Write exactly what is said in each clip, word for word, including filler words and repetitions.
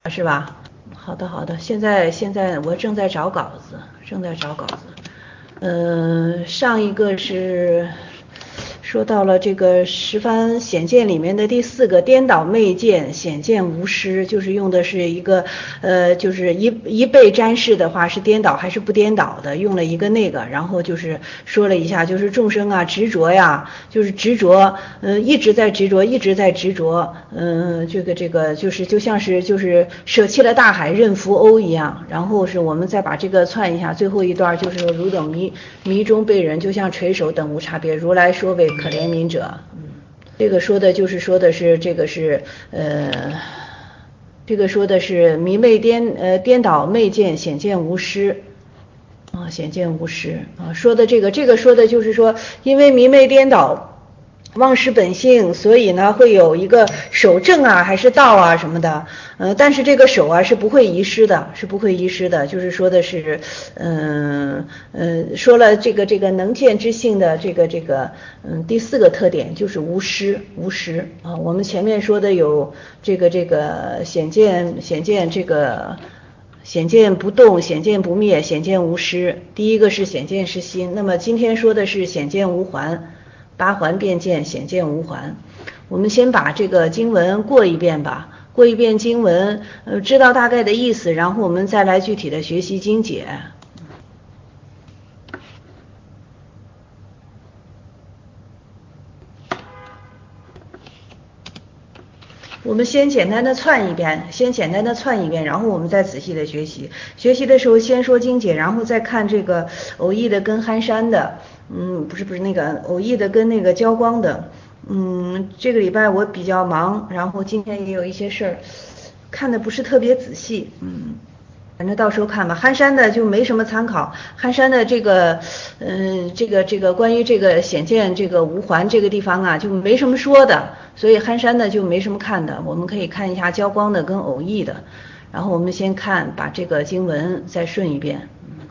是吧？好的好的，现在现在我正在找稿子，正在找稿子。嗯、呃，上一个是说到了这个十番显见里面的第四个颠倒昧见，显见无失，就是用的是一个呃，就是一一倍占士的话是颠倒还是不颠倒的，用了一个那个，然后就是说了一下，就是众生啊执着呀，就是执着，嗯、呃，一直在执着，一直在执着，嗯、呃，这个这个就是就像是就是舍弃了大海任浮鸥一样，然后是我们再把这个串一下，最后一段就是说汝等迷迷中被人，就像垂手等无差别，如来说为可怜悯者。嗯，这个说的就是说的是这个是呃，这个说的是迷昧颠呃颠倒昧见，显见无失。啊，显见无失啊，说的这个这个说的就是说，因为迷昧颠倒，忘失本性，所以呢会有一个守正啊，还是道啊什么的，呃，但是这个守啊是不会遗失的，是不会遗失的，就是说的是，嗯嗯、呃，说了这个这个能见之性的这个这个，嗯，第四个特点就是无失，无失啊，我们前面说的有这个这个显见显见这个。显见不动，显见不灭，显见无失。第一个是显见是心，那么今天说的是显见无还，八环辩见，显见无还。我们先把这个经文过一遍吧，过一遍经文，呃，知道大概的意思，然后我们再来具体的学习经解。我们先简单的串一遍，先简单的串一遍，然后我们再仔细的学习。学习的时候先说经解，然后再看这个偶益的跟憨山的，嗯，不是不是那个偶益的跟那个交光的，嗯，这个礼拜我比较忙，然后今天也有一些事儿，看的不是特别仔细，嗯。反正到时候看吧，憨山的就没什么参考，憨山的这个，嗯，这个这个关于这个显见这个无还这个地方啊，就没什么说的，所以憨山的就没什么看的，我们可以看一下交光的跟偶益的，然后我们先看把这个经文再顺一遍。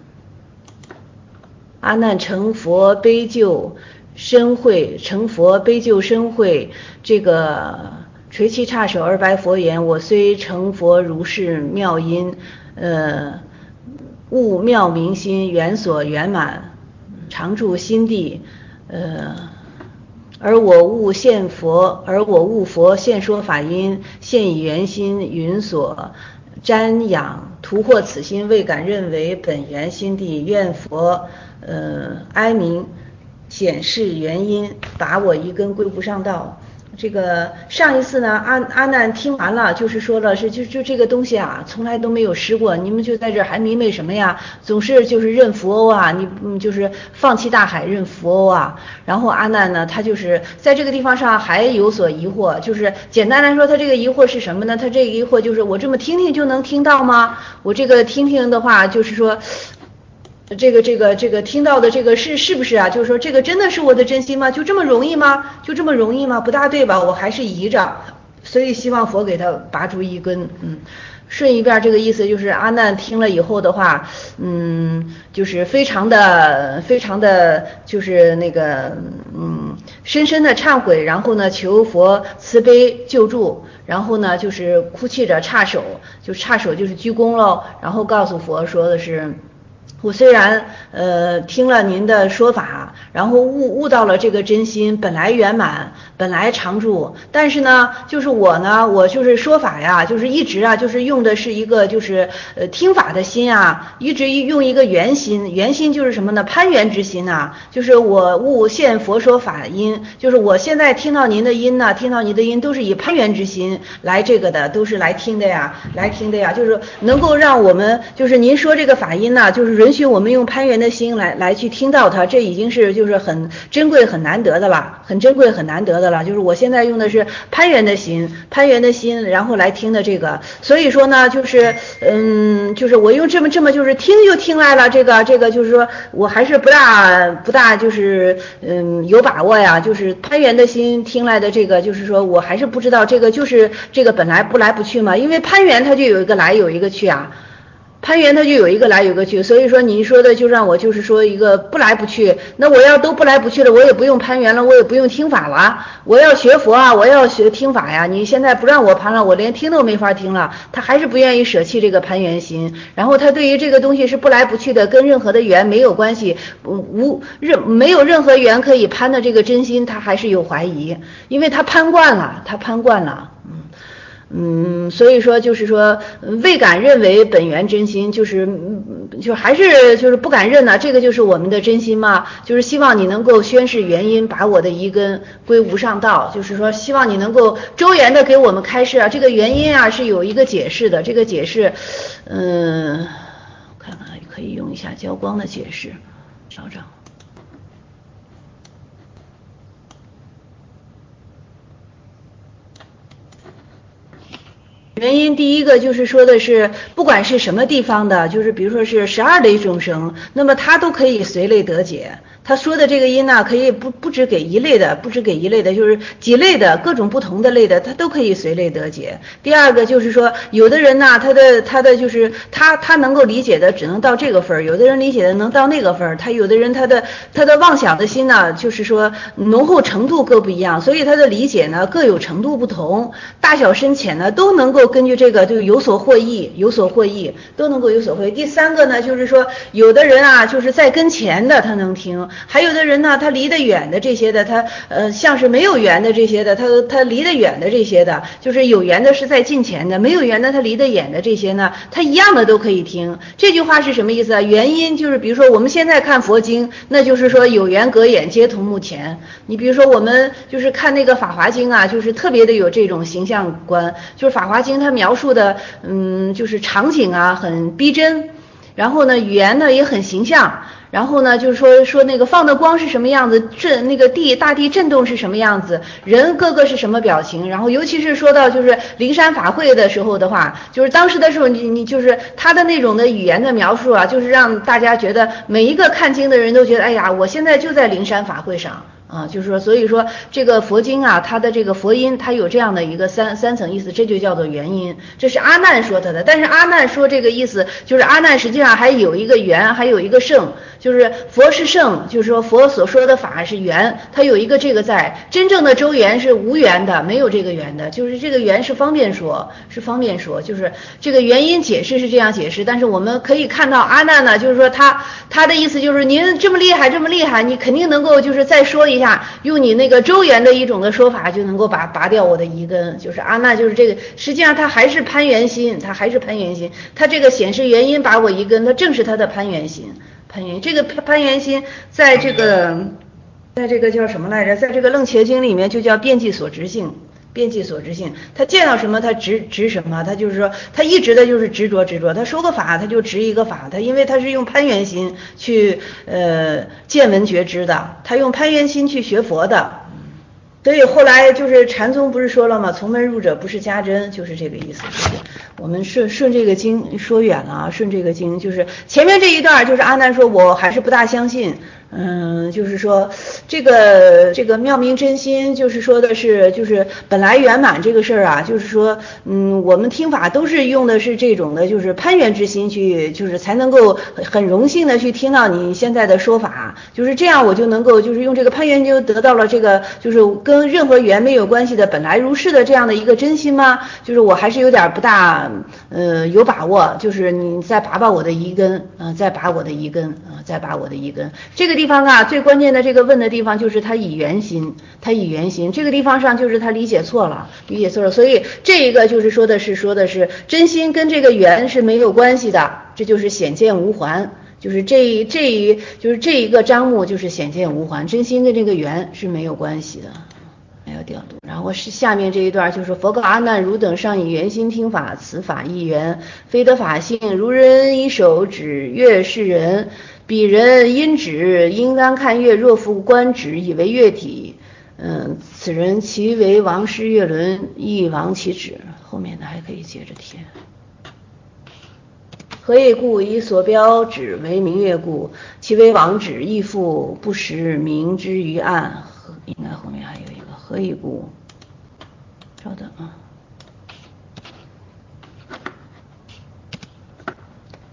阿难成佛悲救深慧，成佛悲救深慧，这个垂泣叉手而白佛言：我虽成佛如是妙因。呃，悟妙明心，圆所圆满，常住心地。呃，而我悟现佛，而我悟佛现说法因，现以圆心云所瞻仰，图获此心，未敢认为本源心地。愿佛呃哀鸣显示原因，把我一根归不上道。这个上一次呢，阿阿难听完了，就是说了是就就这个东西啊，从来都没有失过，你们就在这还迷昧什么呀？总是就是认浮欧啊，你嗯就是放弃大海认浮欧啊。然后阿难呢，他就是在这个地方上还有所疑惑，就是简单来说，他这个疑惑是什么呢？他这个疑惑就是我这么听听就能听到吗？我这个听听的话，就是说。这个这个这个听到的这个是是不是啊？就是说这个真的是我的真心吗？就这么容易吗？就这么容易吗？不大对吧？我还是疑着，所以希望佛给他拔出一根。嗯，顺一遍这个意思就是阿难听了以后的话，嗯，就是非常的非常的就是那个嗯深深的忏悔，然后呢求佛慈悲救助，然后呢就是哭泣着叉手，就叉手就是鞠躬喽，然后告诉佛说的是。我虽然呃听了您的说法，然后悟悟到了这个真心本来圆满，本来常住，但是呢，就是我呢，我就是说法呀，就是一直啊，就是用的是一个就是呃听法的心啊，一直用一个圆心，圆心就是什么呢？攀缘之心呐、啊，就是我悟现佛说法音，就是我现在听到您的音呢，听到您的音都是以攀缘之心来这个的，都是来听的呀，来听的呀，就是能够让我们就是您说这个法音呢，就是允许我们用攀缘的心来来去听到它，这已经是就是很珍贵很难得的了，很珍贵很难得的了。就是我现在用的是攀缘的心，攀缘的心，然后来听的这个，所以说呢，就是嗯，就是我用这么这么就是听就听来了，这个这个就是说我还是不大不大就是嗯有把握呀，就是攀缘的心听来的这个，就是说我还是不知道这个就是这个本来不来不去嘛，因为攀缘它就有一个来有一个去啊。 攀缘它就有一个来有个去，所以说你说的就让我就是说一个不来不去，那我要都不来不去了，我也不用攀缘了，我也不用听法了，我要学佛啊，我要学听法呀，你现在不让我攀了，我连听都没法听了，他还是不愿意舍弃这个攀缘心，然后他对于这个东西是不来不去的，跟任何的缘没有关系，无任没有任何缘可以攀的这个真心，他还是有怀疑，因为他攀惯了，他攀惯了，嗯。嗯，所以说就是说未敢认为本源真心，就是就还是就是不敢认呢、啊，这个就是我们的真心嘛，就是希望你能够宣示原因，把我的一根归无上道，就是说希望你能够周延的给我们开示啊，这个原因啊是有一个解释的，这个解释，嗯，我看看可以用一下焦光的解释，找找。原因第一个就是说的是，不管是什么地方的，就是比如说是十二类众生，那么它都可以随类得解。他说的这个因呢，可以不不只给一类的，不只给一类的，就是几类的各种不同的类的，他都可以随类得解。第二个就是说，有的人呢，他的他的就是他他能够理解的只能到这个份儿，有的人理解的能到那个份儿，他有的人他的他的妄想的心呢，就是说浓厚程度各不一样，所以他的理解呢各有程度不同，大小深浅呢都能够根据这个就有所获益，有所获益，都能够有所获益。第三个呢，就是说有的人啊，就是在跟前的他能听。还有的人呢，他离得远的这些的，他呃像是没有缘的这些的，他他离得远的这些的，就是有缘的是在近前的，没有缘的他离得远的这些呢，他一样的都可以听。这句话是什么意思啊？原因就是比如说我们现在看佛经，那就是说有缘隔眼皆同目前。你比如说我们就是看那个法华经啊，就是特别的有这种形象观，就是法华经它描述的嗯就是场景啊很逼真，然后呢语言呢也很形象。然后呢，就是说说那个放的光是什么样子，震那个地大地震动是什么样子，人各个是什么表情，然后尤其是说到就是灵山法会的时候的话，就是当时的时候你你就是他的那种的语言的描述啊，就是让大家觉得每一个看经的人都觉得，哎呀，我现在就在灵山法会上。啊，就是说，所以说这个佛经啊，它的这个佛音，它有这样的一个三三层意思，这就叫做原因。这是阿难说他的，但是阿难说这个意思，就是阿难实际上还有一个缘，还有一个圣，就是佛是圣，就是说佛所说的法是缘，它有一个这个在。真正的周圆是无缘的，没有这个缘的，就是这个缘是方便说，是方便说，就是这个原因解释是这样解释，但是我们可以看到阿难呢，就是说他他的意思就是您这么厉害，这么厉害，你肯定能够就是再说一。用你那个周圆的一种的说法就能够把拔掉我的疑根，就是阿难就是这个，实际上他还是攀缘心，他还是攀缘心，他这个显示原因把我疑根，他正是他的攀缘心，攀缘这个攀缘心在这个在这个叫什么来着，在这个楞伽经里面就叫遍计所执性。遍计所执性，他见到什么他执执什么，他就是说他一直的就是执着执着，他说个法他就执一个法，他因为他是用攀缘心去呃见闻觉知的，他用攀缘心去学佛的，所以后来就是禅宗不是说了吗？从门入者不是家珍，就是这个意思。就是我们顺顺这个经说远了啊，顺这个经就是前面这一段就是阿难说我还是不大相信。嗯，就是说这个这个妙明真心，就是说的是就是本来圆满这个事儿啊，就是说嗯，我们听法都是用的是这种的，就是攀缘之心去，就是才能够很荣幸的去听到你现在的说法，就是这样我就能够就是用这个攀缘就得到了这个就是跟任何缘没有关系的本来如是的这样的一个真心吗？就是我还是有点不大呃有把握，就是你再拔拔我的疑根，嗯、呃，再拔我的疑根啊、呃，再拔我的疑根，这个地方啊，最关键的这个问的地方就是他以圆心，他以圆心，这个地方上就是他理解错了，理解错了，所以这一个就是说的是说的是真心跟这个圆是没有关系的，这就是显见无还，就是这这一就是这一个章目就是显见无还，真心跟这个圆是没有关系的。还要调度，然后是下面这一段就是佛告阿难：汝等尚以圆心听法，此法亦圆，非得法性。如人以手指月是人，彼人因指应当看月，若复观指以为月体，嗯，此人其为王师月轮，亦亡其指。后面的还可以接着贴。何以故？以所标指为明月故，其为王指，亦复不识明之于暗。应该后面还有一个何以故？稍等啊。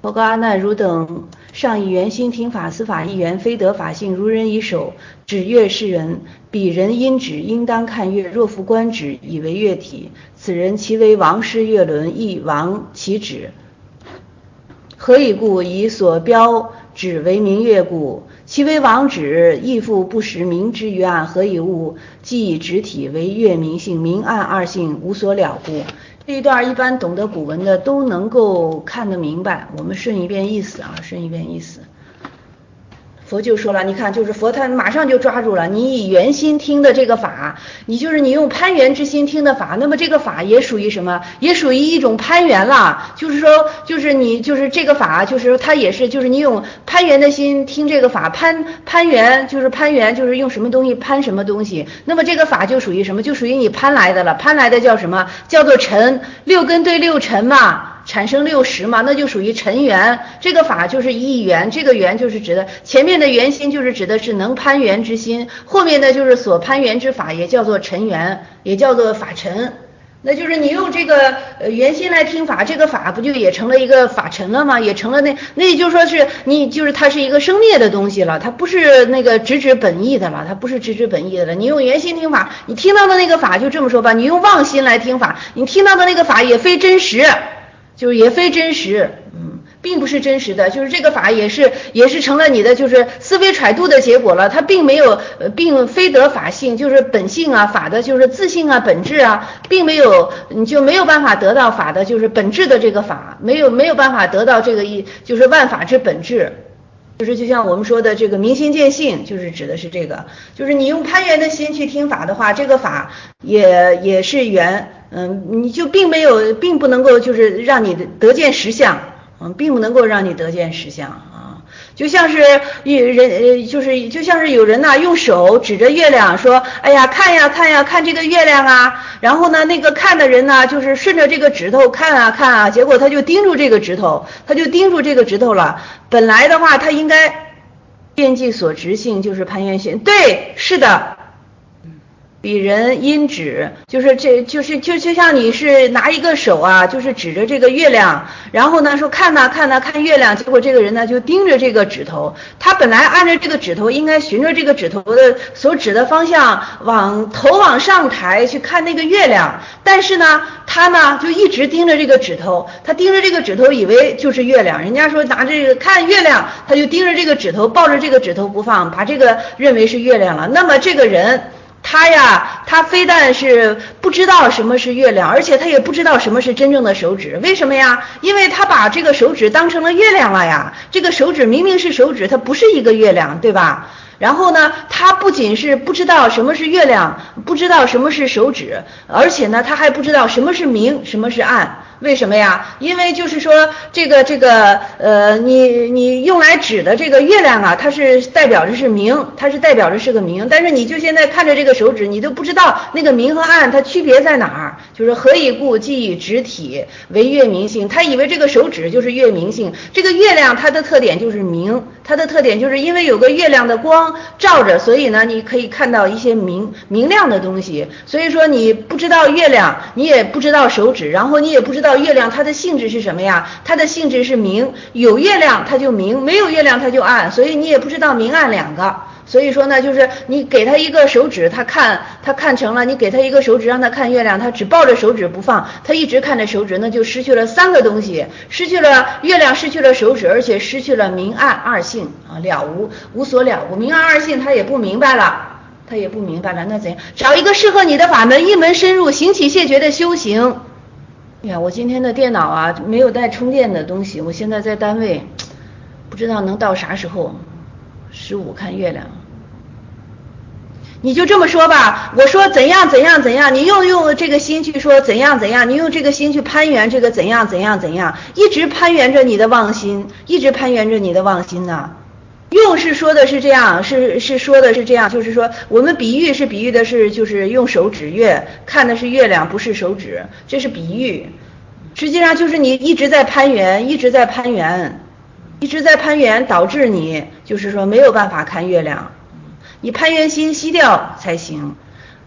佛告阿难，汝等上以圆心听法，此法一缘，非得法性。如人以手指月是人，彼人因指应当看月，若复观指，以为月体，此人其为王师月轮，亦王其指。何以故？以所标指为明月故。其为王指，亦复不识明之于暗。何以悟？即以指体为月明性，明暗二性无所了故。这一段一般懂得古文的都能够看得明白，我们顺一遍意思啊，顺一遍意思。佛就说了，你看，就是佛他马上就抓住了，你以圆心听的这个法，你就是你用攀缘之心听的法，那么这个法也属于什么？也属于一种攀缘了。就是说，就是你就是这个法，就是它也是，就是你用攀缘的心听这个法，攀攀缘就是攀缘，就是用什么东西攀什么东西。那么这个法就属于什么？就属于你攀来的了。攀来的叫什么？叫做尘，六根对六尘嘛。产生六识嘛，那就属于尘缘。这个法就是一缘，这个缘就是指的前面的缘心，就是指的是能攀缘之心，后面的就是所攀缘之法，也叫做尘缘，也叫做法尘。那就是你用这个呃缘心来听法，这个法不就也成了一个法尘了吗？也成了那那也就是说是你就是它是一个生灭的东西了，它不是那个直指本意的了，它不是直指本意的了。你用缘心听法，你听到的那个法就这么说吧，你用妄心来听法，你听到的那个法也非真实。就是也非真实，嗯，并不是真实的，就是这个法也是也是成了你的就是思维揣度的结果了，它并没有呃并非得法性，就是本性啊，法的就是自性啊，本质啊，并没有，你就没有办法得到法的就是本质的这个法，没有没有办法得到这个一就是万法之本质。就是就像我们说的这个明心见性，就是指的是这个，就是你用攀缘的心去听法的话，这个法也也是缘，嗯，你就并没有，并不能够就是让你得见实相，嗯，并不能够让你得见实相啊，就像是人，就是就像是有人呐、啊，用手指着月亮说，哎呀，看呀看呀，看这个月亮啊，然后呢，那个看的人呢，就是顺着这个指头看啊看啊，结果他就盯住这个指头，他就盯住这个指头了。本来的话，他应该遍计所执性，就是攀缘心。对，是的。彼人因指，就是这就是就就像你是拿一个手啊，就是指着这个月亮，然后呢说看呐看呐看月亮，结果这个人呢就盯着这个指头，他本来按着这个指头应该循着这个指头的所指的方向往头往上抬去看那个月亮，但是呢他呢就一直盯着这个指头，他盯着这个指头以为就是月亮，人家说拿这个看月亮，他就盯着这个指头，抱着这个指头不放，把这个认为是月亮了。那么这个人他呀，他非但是不知道什么是月亮，而且他也不知道什么是真正的手指。为什么呀？因为他把这个手指当成了月亮了呀。这个手指明明是手指，它不是一个月亮，对吧？然后呢，他不仅是不知道什么是月亮，不知道什么是手指，而且呢，他还不知道什么是明，什么是暗。为什么呀？因为就是说这个这个呃，你你用来指的这个月亮啊，它是代表着是明，它是代表着是个明，但是你就现在看着这个手指，你都不知道那个明和暗它区别在哪儿。就是何以故？即以指体为月明性，他以为这个手指就是月明性，这个月亮它的特点就是明，它的特点就是因为有个月亮的光照着，所以呢你可以看到一些明明亮的东西。所以说你不知道月亮，你也不知道手指，然后你也不知道月亮它的性质是什么呀？它的性质是明，有月亮它就明，没有月亮它就暗，所以你也不知道明暗两个。所以说呢，就是你给他一个手指，他看他看成了，你给他一个手指让他看月亮，他只抱着手指不放，他一直看着手指，那就失去了三个东西，失去了月亮，失去了手指，而且失去了明暗二性啊，了无无所了无，明暗二性他也不明白了。他也不明白了，那怎样？找一个适合你的法门，一门深入，行起谢绝的修行。哎呀，我今天的电脑啊，没有带充电的东西，我现在在单位，不知道能到啥时候。十五看月亮，你就这么说吧，我说怎样怎样怎样，你又用这个心去说怎样怎样，你用这个心去攀缘这个怎样怎样怎样，一直攀缘着你的妄心，一直攀缘着你的妄心呢、啊。用是说的是这样，是是说的是这样，就是说我们比喻是比喻的是就是用手指月看的是月亮，不是手指，这是比喻。实际上就是你一直在攀缘，一直在攀缘。一直在攀缘，导致你就是说没有办法看月亮，你攀缘心息掉才行。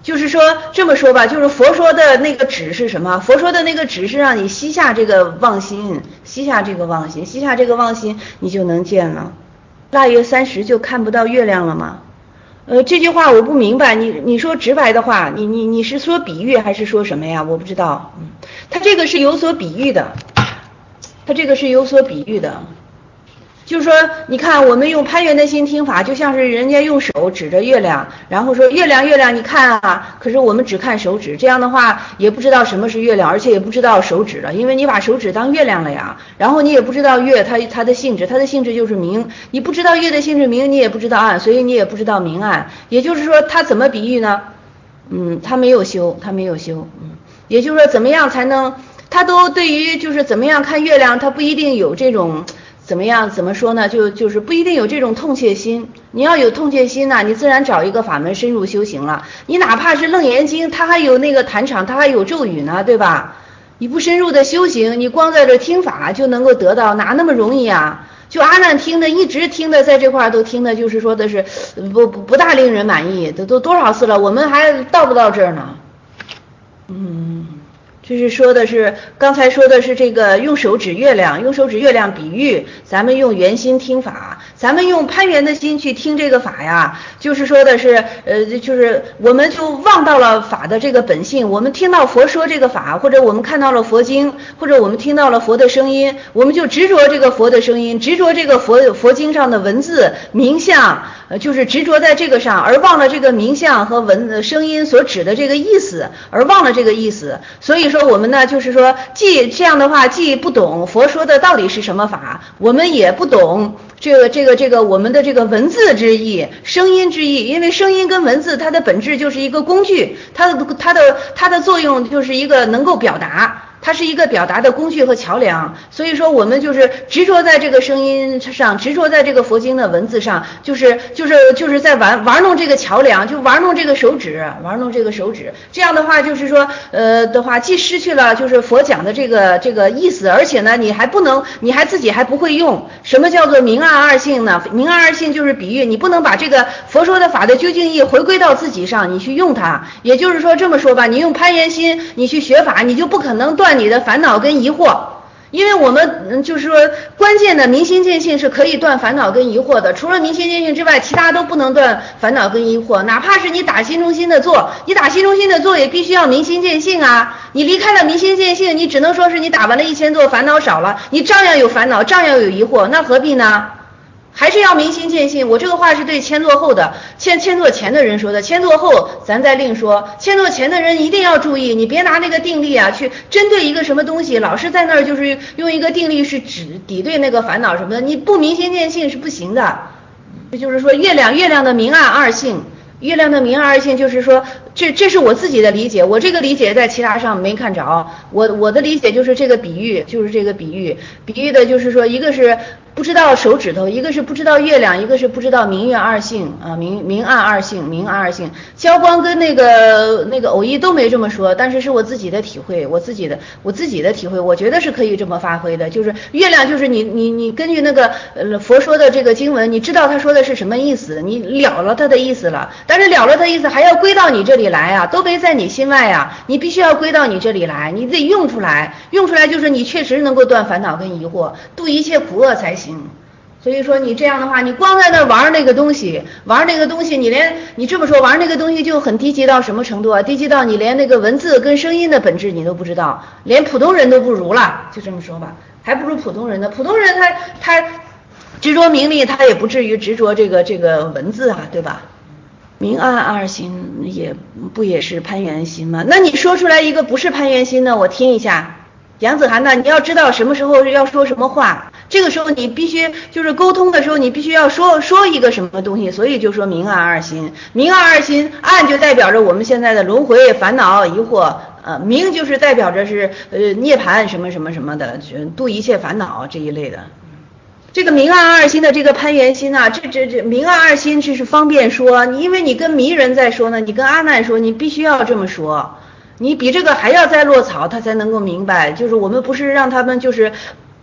就是说这么说吧，就是佛说的那个止是什么？佛说的那个止是让你吸下这个妄心，吸下这个妄心，吸下这个妄心，你就能见了。腊月三十就看不到月亮了吗？呃，这句话我不明白，你你说直白的话，你你你是说比喻还是说什么呀？我不知道，嗯，他这个是有所比喻的，他这个是有所比喻的。就是说你看我们用攀缘的心听法，就像是人家用手指着月亮，然后说月亮月亮你看啊，可是我们只看手指，这样的话也不知道什么是月亮，而且也不知道手指了，因为你把手指当月亮了呀，然后你也不知道月它它的性质，它的性质就是明，你不知道月的性质明，你也不知道暗，所以你也不知道明暗，也就是说它怎么比喻呢？嗯，他没有修，他没有修，嗯，也就是说怎么样才能，他都对于就是怎么样看月亮，他不一定有这种。怎么样？怎么说呢？就就是不一定有这种痛切心。你要有痛切心呢、啊，你自然找一个法门深入修行了。你哪怕是楞严经，它还有那个坛场，它还有咒语呢，对吧？你不深入的修行，你光在这听法就能够得到，哪那么容易啊？就阿难听的，一直听的，在这块都听的，就是说的是不不不大令人满意。都都多少次了，我们还到不到这儿呢？嗯。就是说的是，刚才说的是这个用手指月亮，用手指月亮比喻，咱们用圆心听法，咱们用攀缘的心去听这个法呀，就是说的是，呃，就是我们就忘到了法的这个本性，我们听到佛说这个法，或者我们看到了佛经，或者我们听到了佛的声音，我们就执着这个佛的声音，执着这个佛佛经上的文字名相，呃，就是执着在这个上，而忘了这个名相和文声音所指的这个意思，而忘了这个意思，所以说。说我们呢，就是说，既这样的话，既不懂佛说的到底是什么法，我们也不懂这个这个这个我们的这个文字之意、声音之意，因为声音跟文字它的本质就是一个工具，它的它的它的作用就是一个能够表达。它是一个表达的工具和桥梁，所以说我们就是执着在这个声音上，执着在这个佛经的文字上，就是就是就是在玩玩弄这个桥梁，就玩弄这个手指，玩弄这个手指。这样的话就是说，呃的话，既失去了就是佛讲的这个这个意思，而且呢，你还不能，你还自己还不会用。什么叫做明暗二性呢？明暗二性就是比喻，你不能把这个佛说的法的究竟义回归到自己上，你去用它。也就是说这么说吧，你用攀缘心，你去学法，你就不可能断你的烦恼跟疑惑，因为我们就是说关键的明心见性是可以断烦恼跟疑惑的，除了明心见性之外，其他都不能断烦恼跟疑惑。哪怕是你打心中心的做，你打心中心的做也必须要明心见性啊。你离开了明心见性，你只能说是你打完了一千座烦恼少了，你照样有烦恼，照样有疑惑，那何必呢？还是要明心见性。我这个话是对签座后的签签座前的人说的，签座后咱再另说。签座前的人一定要注意，你别拿那个定力啊去针对一个什么东西，老是在那儿就是用一个定力是指抵对那个烦恼什么的，你不明心见性是不行的。这就是说月亮月亮的明暗二性，月亮的明暗二性就是说，这这是我自己的理解，我这个理解在其他上没看着，我我的理解就是这个比喻，就是这个比喻，比喻的就是说，一个是不知道手指头，一个是不知道月亮，一个是不知道明月二性啊，明明暗二性，明暗二性。焦光跟那个那个偶一都没这么说，但是是我自己的体会，我自己的我自己的体会，我觉得是可以这么发挥的，就是月亮就是你你你根据那个呃佛说的这个经文，你知道他说的是什么意思，你了了他的意思了，但是了了他的意思还要归到你这里来啊，都没在你心外啊，你必须要归到你这里来，你得用出来，用出来就是你确实能够断烦恼跟疑惑，度一切苦厄才行。所以说你这样的话，你光在那玩那个东西，玩那个东西，你连你这么说玩那个东西就很低级到什么程度啊？低级到你连那个文字跟声音的本质你都不知道，连普通人都不如了，就这么说吧，还不如普通人呢。普通人他他执着名利，他也不至于执着这个这个文字啊，对吧？明暗二心也不也是攀缘心吗？那你说出来一个不是攀缘心呢，我听一下。杨子涵呢，你要知道什么时候要说什么话，这个时候你必须就是沟通的时候，你必须要说说一个什么东西，所以就说明暗二心。明暗二心，暗就代表着我们现在的轮回、烦恼、疑惑，呃，明就是代表着是呃涅槃什么什么什么的，度一切烦恼这一类的。这个明暗二心的这个攀缘心啊，这这这明暗二心这是方便说，你因为你跟迷人在说呢，你跟阿难说，你必须要这么说。你比这个还要再落草，他才能够明白。就是我们不是让他们就是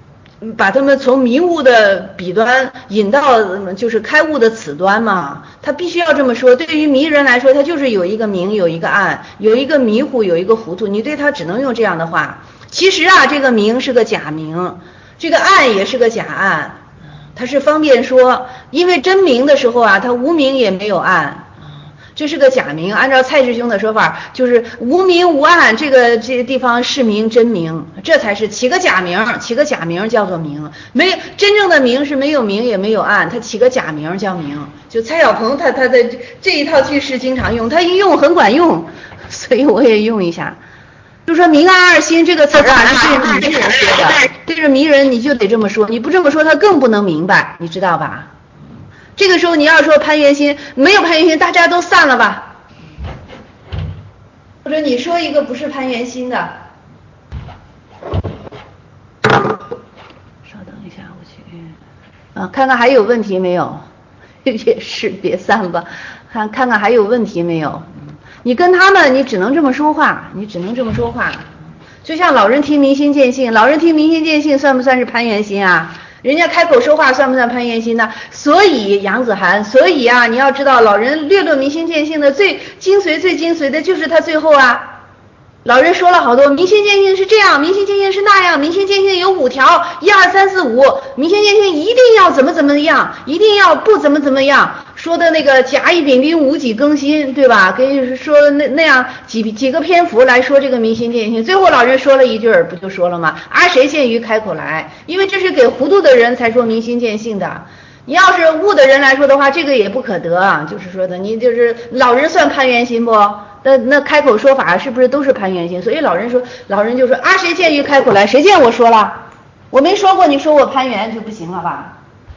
把他们从迷雾的彼端引到就是开悟的此端嘛，他必须要这么说。对于迷人来说，他就是有一个明，有一个暗，有一个迷糊，有一个糊涂，你对他只能用这样的话。其实啊，这个明是个假明，这个暗也是个假暗，他是方便说，因为真明的时候啊，他无明也没有暗，这是个假明。按照蔡师兄的说法，就是无明无暗，这个这个地方是明真明，这才是起个假名，起个假名叫做明。没有真正的明是没有明也没有暗，他起个假名叫明。就蔡小鹏他他的这一套句式经常用，他一用很管用，所以我也用一下。就说明暗二心这个词儿啊，是对着迷人说的，对着迷人你就得这么说，你不这么说他更不能明白，你知道吧？这个时候你要说攀缘心，没有攀缘心，大家都散了吧？或者你说一个不是攀缘心的，稍等一下，我去啊，看看还有问题没有？也是别散吧，看看看还有问题没有？你跟他们，你只能这么说话，你只能这么说话。就像老人听明心见性，老人听明心见性算不算是攀缘心啊？人家开口说话算不算攀缘心呢？所以杨子涵，所以啊，你要知道，老人略论明心见性的最精髓、最精髓的就是他最后啊。老人说了好多，明心见性是这样，明心见性是那样，明心见性有五条，一二三四五，明心见性一定要怎么怎么样，一定要不怎么怎么样，说的那个甲乙丙丁戊己庚辛，对吧？跟说那那样几几个篇幅来说这个明心见性，最后老人说了一句儿，不就说了吗？啊谁见于开口来？因为这是给糊涂的人才说明心见性的。你要是悟的人来说的话，这个也不可得，就是说的，你就是老人算攀缘心不？那那开口说法是不是都是攀缘心？所以老人说，老人就说啊，谁见于开口来？谁见我说了？我没说过，你说我攀缘就不行了吧？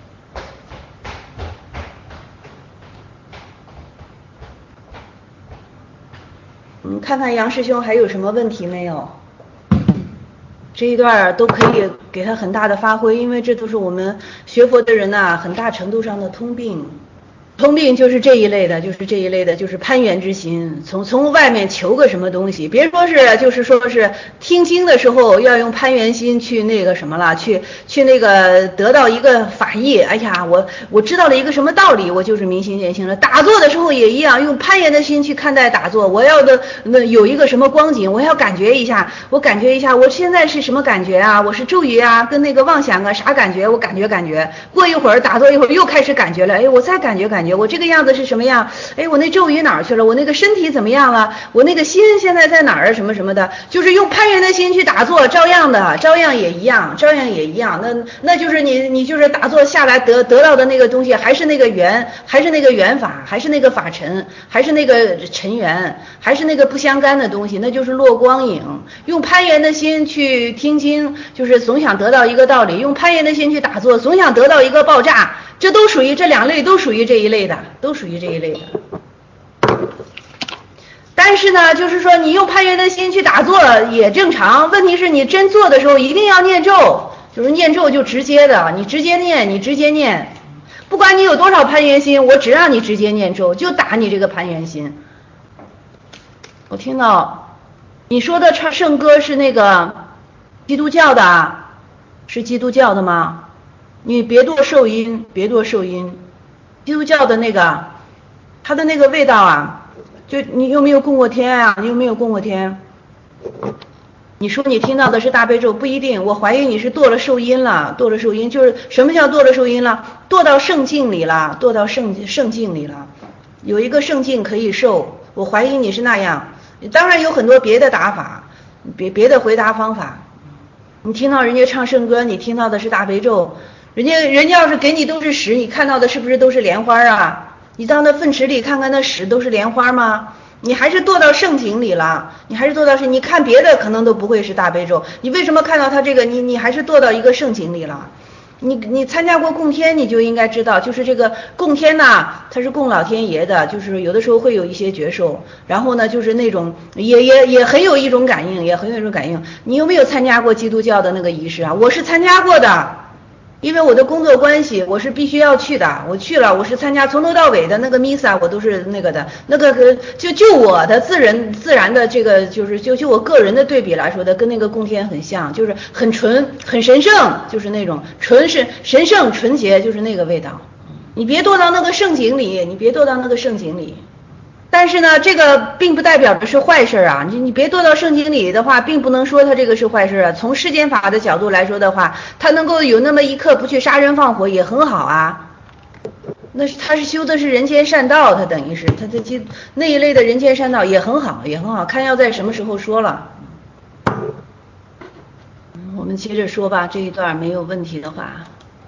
嗯，看看杨师兄还有什么问题没有？这一段都可以给他很大的发挥，因为这都是我们学佛的人呐、啊，很大程度上的通病。通病就是这一类的，就是这一类的，就是攀缘之心，从从外面求个什么东西，别说是就是说是听经的时候要用攀缘心去那个什么了，去去那个得到一个法益。哎呀，我我知道了一个什么道理，我就是明心见性了。打坐的时候也一样，用攀缘的心去看待打坐。我要的那有一个什么光景，我要感觉一下，我感觉一下，我现在是什么感觉啊？我是咒语啊，跟那个妄想啊，啥感觉？我感觉感觉。过一会儿打坐一会儿又开始感觉了，哎，我再感觉感觉。我这个样子是什么样？哎，我那咒语哪儿去了？我那个身体怎么样了？我那个心现在在哪儿啊？什么什么的，就是用攀缘的心去打坐，照样的，照样也一样，照样也一样。那那就是你你就是打坐下来得得到的那个东西，还是那个缘，还是那个缘法，还是那个法尘，还是那个尘缘，还是那个不相干的东西，那就是落光影。用攀缘的心去听经，就是总想得到一个道理；用攀缘的心去打坐，总想得到一个爆炸。这都属于这两类，都属于这一类的，都属于这一类的。但是呢，就是说你用攀缘的心去打坐也正常，问题是你真做的时候一定要念咒，就是念咒就直接的，你直接念，你直接念，不管你有多少攀缘心，我只让你直接念咒，就打你这个攀缘心。我听到你说的唱圣歌是那个基督教的，是基督教的吗？你别多受阴，别多受阴。基督教的那个，它的那个味道啊，就你有没有供过天啊？你有没有供过天？你说你听到的是大悲咒，不一定，我怀疑你是堕了受阴了，堕了受阴就是什么叫堕了受阴了？堕到圣境里了，堕到圣圣境里了，有一个圣境可以受，我怀疑你是那样。当然有很多别的打法，别别的回答方法。你听到人家唱圣歌，你听到的是大悲咒。人家人家要是给你都是屎，你看到的是不是都是莲花啊？你到那粪池里看看那屎都是莲花吗？你还是堕到圣境里了，你还是堕到是，你看别的可能都不会是大悲咒，你为什么看到他这个，你你还是堕到一个圣境里了？你你参加过供天，你就应该知道，就是这个供天呐，它是供老天爷的，就是有的时候会有一些觉受，然后呢，就是那种也也也很有一种感应，也很有一种感应。你有没有参加过基督教的那个仪式啊？我是参加过的。 因为我的工作关系，我是必须要去的。我去了，我是参加从头到尾的那个 Misa， 我都是那个的，那个就就我的自然自然的这个就是就就我个人的对比来说的，跟那个供天很像，就是很纯很神圣，就是那种纯是神圣纯洁，就是那个味道。你别堕到那个圣景里，你别堕到那个圣景里。但是呢，这个并不代表的是坏事啊！你你别堕到圣经里的话，并不能说他这个是坏事啊。从世间法的角度来说的话，他能够有那么一刻不去杀人放火也很好啊。那是他是修的是人间善道，他等于是他他那一类的人间善道也很好，也很好。看要在什么时候说了。我们接着说吧，这一段没有问题的话。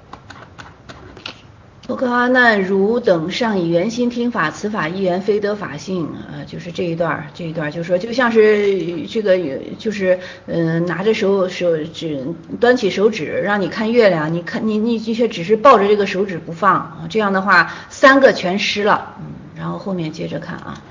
不可阿难，汝等尚以圆心听法，此法亦缘非得法性。呃，就是这一段，这一段就是说，就像是这个，就是嗯、呃，拿着手手指，端起手指让你看月亮，你看你你却只是抱着这个手指不放，这样的话三个全失了。嗯，然后后面接着看啊。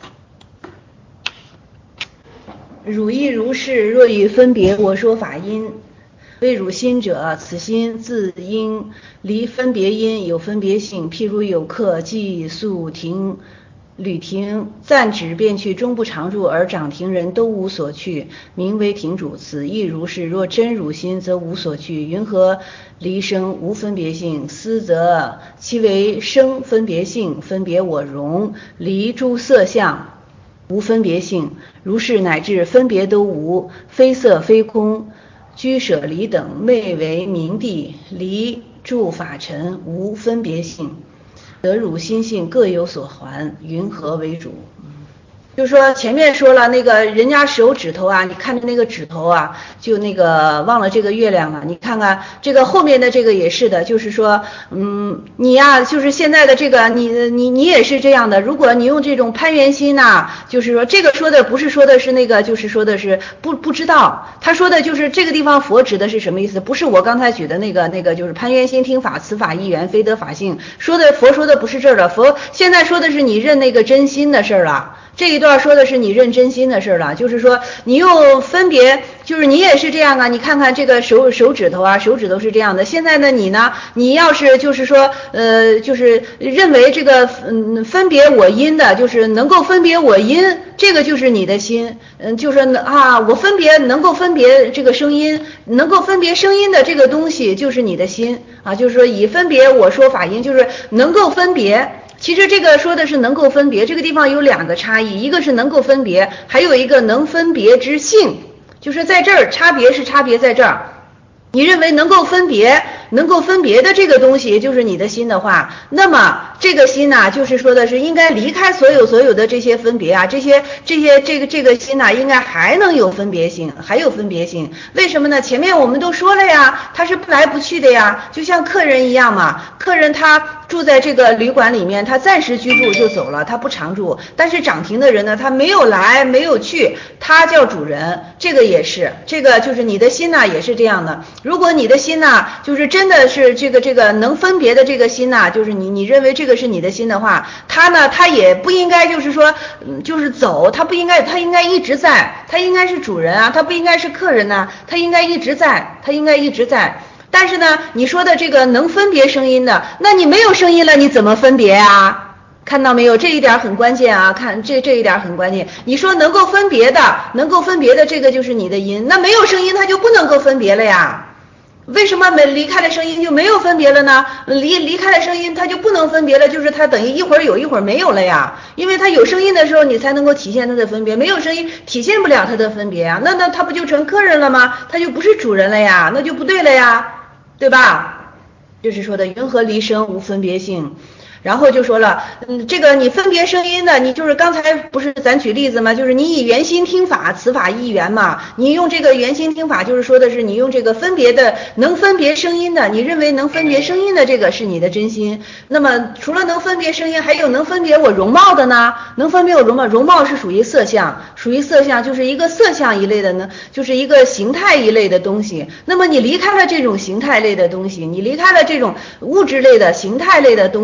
汝亦如是，若以分别我说法因。谓汝心者，此心自应离分别因，有分别性。譬如有客寄宿停旅停，暂止便去，终不常住，而掌停人都无所去，名为停主。此亦如是。若真汝心，则无所去。云何离生无分别性？思则其为生分别性，分别我容，离诸色相无分别性。如是乃至分别都无，非色非空，居舍离等，昧为明地，离住法尘，无分别性，得汝心性各有所还，云何为主？就是说前面说了那个人家手指头啊，你看着那个指头啊，就那个忘了这个月亮了。你看看这个后面的这个也是的，就是说，嗯，你呀、啊，就是现在的这个你你你也是这样的。如果你用这种攀缘心呐、啊，就是说这个说的不是说的是那个，就是说的是不不知道，他说的就是这个地方佛指的是什么意思？不是我刚才举的那个那个，就是攀缘心听法，此法亦缘非得法性。说的佛说的不是这儿的，佛现在说的是你认那个真心的事儿了。这一段说的是你认真心的事了，就是说你又分别，就是你也是这样啊，你看看这个手手指头啊，手指头是这样的。现在呢，你呢，你要是就是说，呃，就是认为这个嗯分别我因的，就是能够分别我因，这个就是你的心，嗯，就是啊，我分别能够分别这个声音，能够分别声音的这个东西就是你的心啊，就是说以分别我说法因，就是能够分别。其实这个说的是能够分别，这个地方有两个差异，一个是能够分别，还有一个能分别之性，就是在这儿差别是差别在这儿。你认为能够分别能够分别的这个东西就是你的心的话，那么这个心呢、啊，就是说的是应该离开所有所有的这些分别啊，这些这些这个这个心呢、啊，应该还能有分别性，还有分别性。为什么呢？前面我们都说了呀，他是不来不去的呀，就像客人一样嘛。客人他住在这个旅馆里面，他暂时居住就走了，他不常住。但是掌停的人呢，他没有来没有去，他叫主人。这个也是，这个就是你的心呢、啊，也是这样的。如果你的心呐、啊，就是真的是这个这个能分别的这个心呐、啊，就是你你认为这个是你的心的话，他呢他也不应该就是说，嗯，就是走，他不应该，他应该一直在，他应该是主人啊，他不应该是客人呐、啊，他应该一直在，他应该一直在。但是呢，你说的这个能分别声音的，那你没有声音了，你怎么分别啊？看到没有，这一点很关键啊！看这这一点很关键。你说能够分别的，能够分别的这个就是你的音，那没有声音它就不能够分别了呀。为什么没离开了声音就没有分别了呢？离离开了声音它就不能分别了，就是它等于一会儿有一会儿没有了呀。因为它有声音的时候你才能够体现它的分别，没有声音体现不了它的分别啊。那那它不就成客人了吗？它就不是主人了呀，那就不对了呀，对吧？就是说的云何离声无分别性。然后就说了，嗯，这个你分别声音的，你就是刚才不是咱举例子吗？就是你以圆心听法，此法亦圆嘛。你用这个圆心听法，就是说的是你用这个分别的，能分别声音的，你认为能分别声音的这个是你的真心。那么除了能分别声音，还有能分别我容貌的呢？能分别我容貌，容貌是属于色相，属于色相就是一个色相一类的呢，就是一个形态一类的东西。那么你离开了这种形态类的东西，你离开了这种物质类的形态类的东西的话，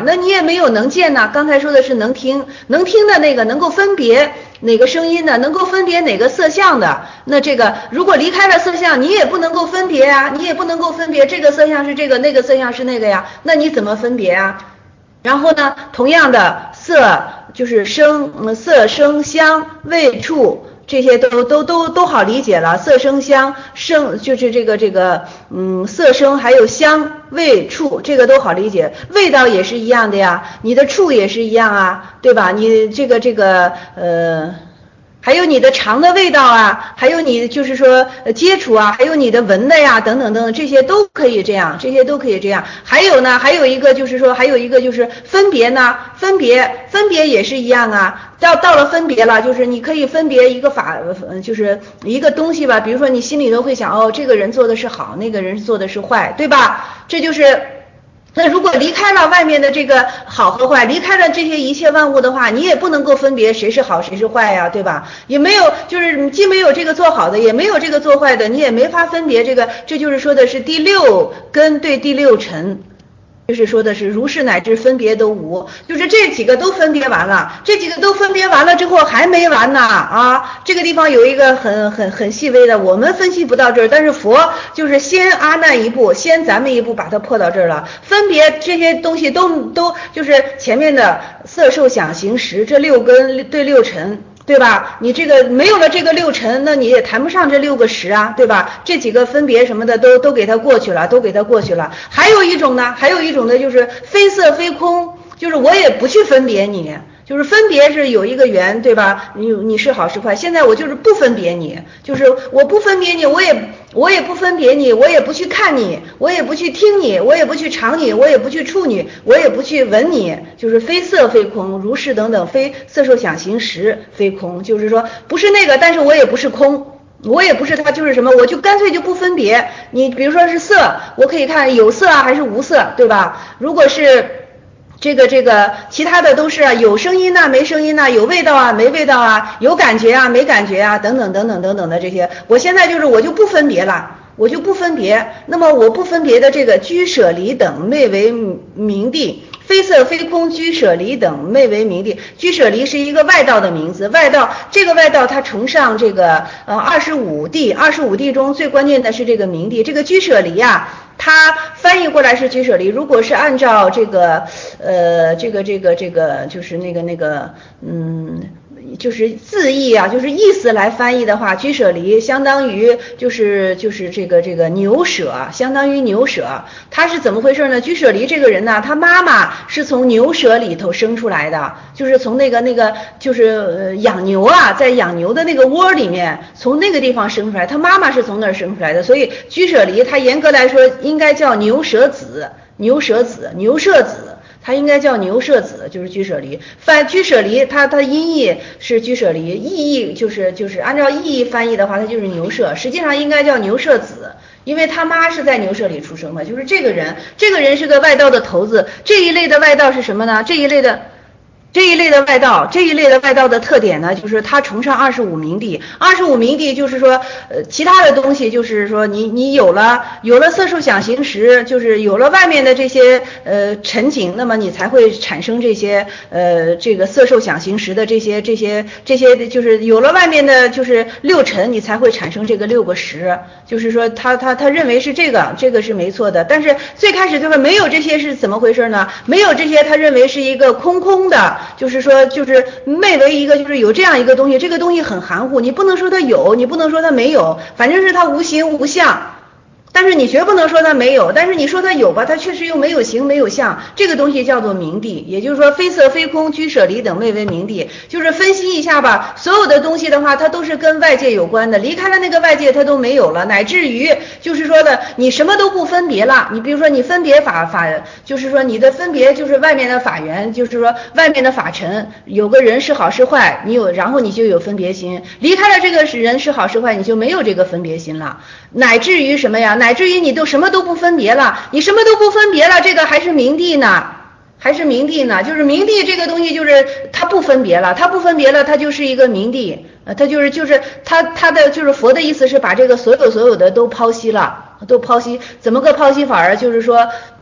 啊，那你也没有能见呐。刚才说的是能听，能听的那个能够分别哪个声音的，能够分别哪个色相的，那这个如果离开了色相，你也不能够分别啊，你也不能够分别这个色相是这个，那个色相是那个呀，那你怎么分别啊？然后呢，同样的色就是声、色声香味触。这些都都都都好理解了，色声香声就是这个这个嗯色声还有香味触，这个都好理解，味道也是一样的呀，你的触也是一样啊，对吧？你这个这个呃。还有你的尝的味道啊，还有你就是说接触啊，还有你的闻的呀，等等等等，这些都可以这样，这些都可以这样。还有呢，还有一个就是说，还有一个就是分别呢，分别分别也是一样啊。到到了分别了，就是你可以分别一个法，就是一个东西吧，比如说你心里头会想，哦，这个人做的是好，那个人做的是坏，对吧？这就是。那如果离开了外面的这个好和坏，离开了这些一切万物的话，你也不能够分别谁是好谁是坏呀，对吧？也没有，就是既没有这个做好的，也没有这个做坏的，你也没法分别这个，这就是说的是第六根对第六尘。就是说的是如是乃至分别都无，就是这几个都分别完了，这几个都分别完了之后还没完呢啊！这个地方有一个很很很细微的，我们分析不到这儿，但是佛就是先阿难一步，先咱们一步把它破到这儿了。分别这些东西都都就是前面的色受想行识这六根对六尘。对吧？你这个没有了这个六尘，那你也谈不上这六个识啊，对吧？这几个分别什么的都都给它过去了，都给它过去了。还有一种呢，还有一种呢，就是非色非空，就是我也不去分别你。就是分别是有一个缘，对吧？你你是好是坏，现在我就是不分别你，就是我不分别你，我也我也不分别你，我也不去看你，我也不去听你，我也不去尝你，我也不去触你，我也不去闻你，就是非色非空，如是等等，非色受想行识非空，就是说不是那个，但是我也不是空。我也不是它就是什么，我就干脆就不分别。你比如说是色，我可以看有色啊还是无色，对吧？如果是这个这个其他的都是啊，有声音呐、啊、没声音呐、啊、有味道啊没味道啊，有感觉啊没感觉啊，等等等等等等的这些，我现在就是我就不分别了，我就不分别。那么我不分别的这个居舍离等昧为明地，非色非空居舍离等昧为明地。居舍离是一个外道的名字，外道这个外道它崇尚这个呃二十五地，二十五地中最关键的是这个明地，这个居舍离啊。它翻译过来是居舍离，如果是按照这个呃这个这个这个就是那个那个嗯就是字义啊，就是意思来翻译的话，居舍离相当于就是就是这个这个牛舍，相当于牛舍。他是怎么回事呢？居舍离这个人呢，他妈妈是从牛舍里头生出来的，就是从那个那个就是呃养牛啊，在养牛的那个窝里面，从那个地方生出来，他妈妈是从那儿生出来的，所以居舍离他严格来说应该叫牛舍子，牛舍子，牛舍子。它应该叫牛舍子，就是居舍离。翻居舍离，它它音译是居舍离，意译就是就是按照意译翻译的话，它就是牛舍。实际上应该叫牛舍子，因为他妈是在牛舍里出生的。就是这个人，这个人是个外道的头子。这一类的外道是什么呢？这一类的。这一类的外道，这一类的外道的特点呢，就是他崇尚二十五明地。二十五明地就是说，呃，其他的东西就是说你，你你有了有了色受想行识，就是有了外面的这些呃尘景，那么你才会产生这些呃这个色受想行识的这些这些这些，就是有了外面的就是六尘，你才会产生这个六个识。就是说他他他认为是这个，这个是没错的。但是最开始就是没有这些是怎么回事呢？没有这些，他认为是一个空空的。就是说，就是昧为一个，就是有这样一个东西，这个东西很含糊，你不能说它有，你不能说它没有，反正是它无形无相。但是你绝不能说它没有，但是你说它有吧，它确实又没有形没有相，这个东西叫做明地，也就是说非色非空居舍离等谓为明地。就是分析一下吧，所有的东西的话，它都是跟外界有关的，离开了那个外界它都没有了，乃至于就是说的你什么都不分别了，你比如说你分别法法，就是说你的分别就是外面的法缘，就是说外面的法尘，有个人是好是坏，你有，然后你就有分别心，离开了这个人是好是坏，你就没有这个分别心了，乃至于什么呀？乃至于你都什么都不分别了，你什么都不分别了，这个还是明地呢，还是明地呢，就是明地这个东西就是它不分别了，它不分别了，它就是一个明地，呃，它就是就是它它的就是佛的意思是把这个所有所有的都剖析了，都剖析，怎么个剖析法儿？就是说。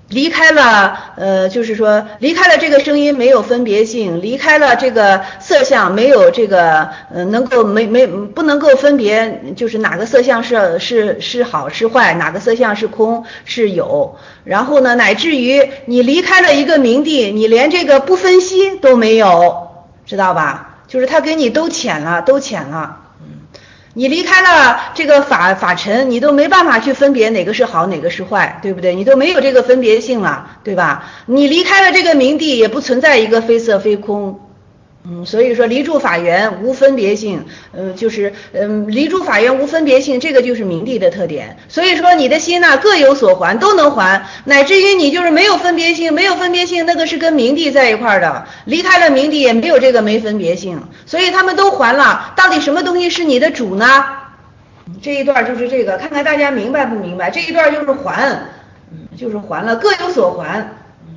离开了，呃，就是说离开了这个声音没有分别性，离开了这个色相没有这个，呃，能够没没不能够分别，就是哪个色相是是是好是坏，哪个色相是空是有，然后呢，乃至于你离开了一个明地，你连这个不分析都没有，知道吧？就是他给你都浅了，都浅了。你离开了这个法法尘，你都没办法去分别哪个是好哪个是坏，对不对？你都没有这个分别性了，对吧？你离开了这个明地，也不存在一个非色非空。嗯，所以说离住法缘无分别性，呃，就是嗯，离住法缘无分别性，这个就是明地的特点。所以说你的心呢、啊、各有所还，都能还，乃至于你就是没有分别性，没有分别性，那个是跟明地在一块的，离开了明地也没有这个没分别性，所以他们都还了。到底什么东西是你的主呢？这一段就是这个，看看大家明白不明白？这一段就是还，嗯，就是还了，各有所还。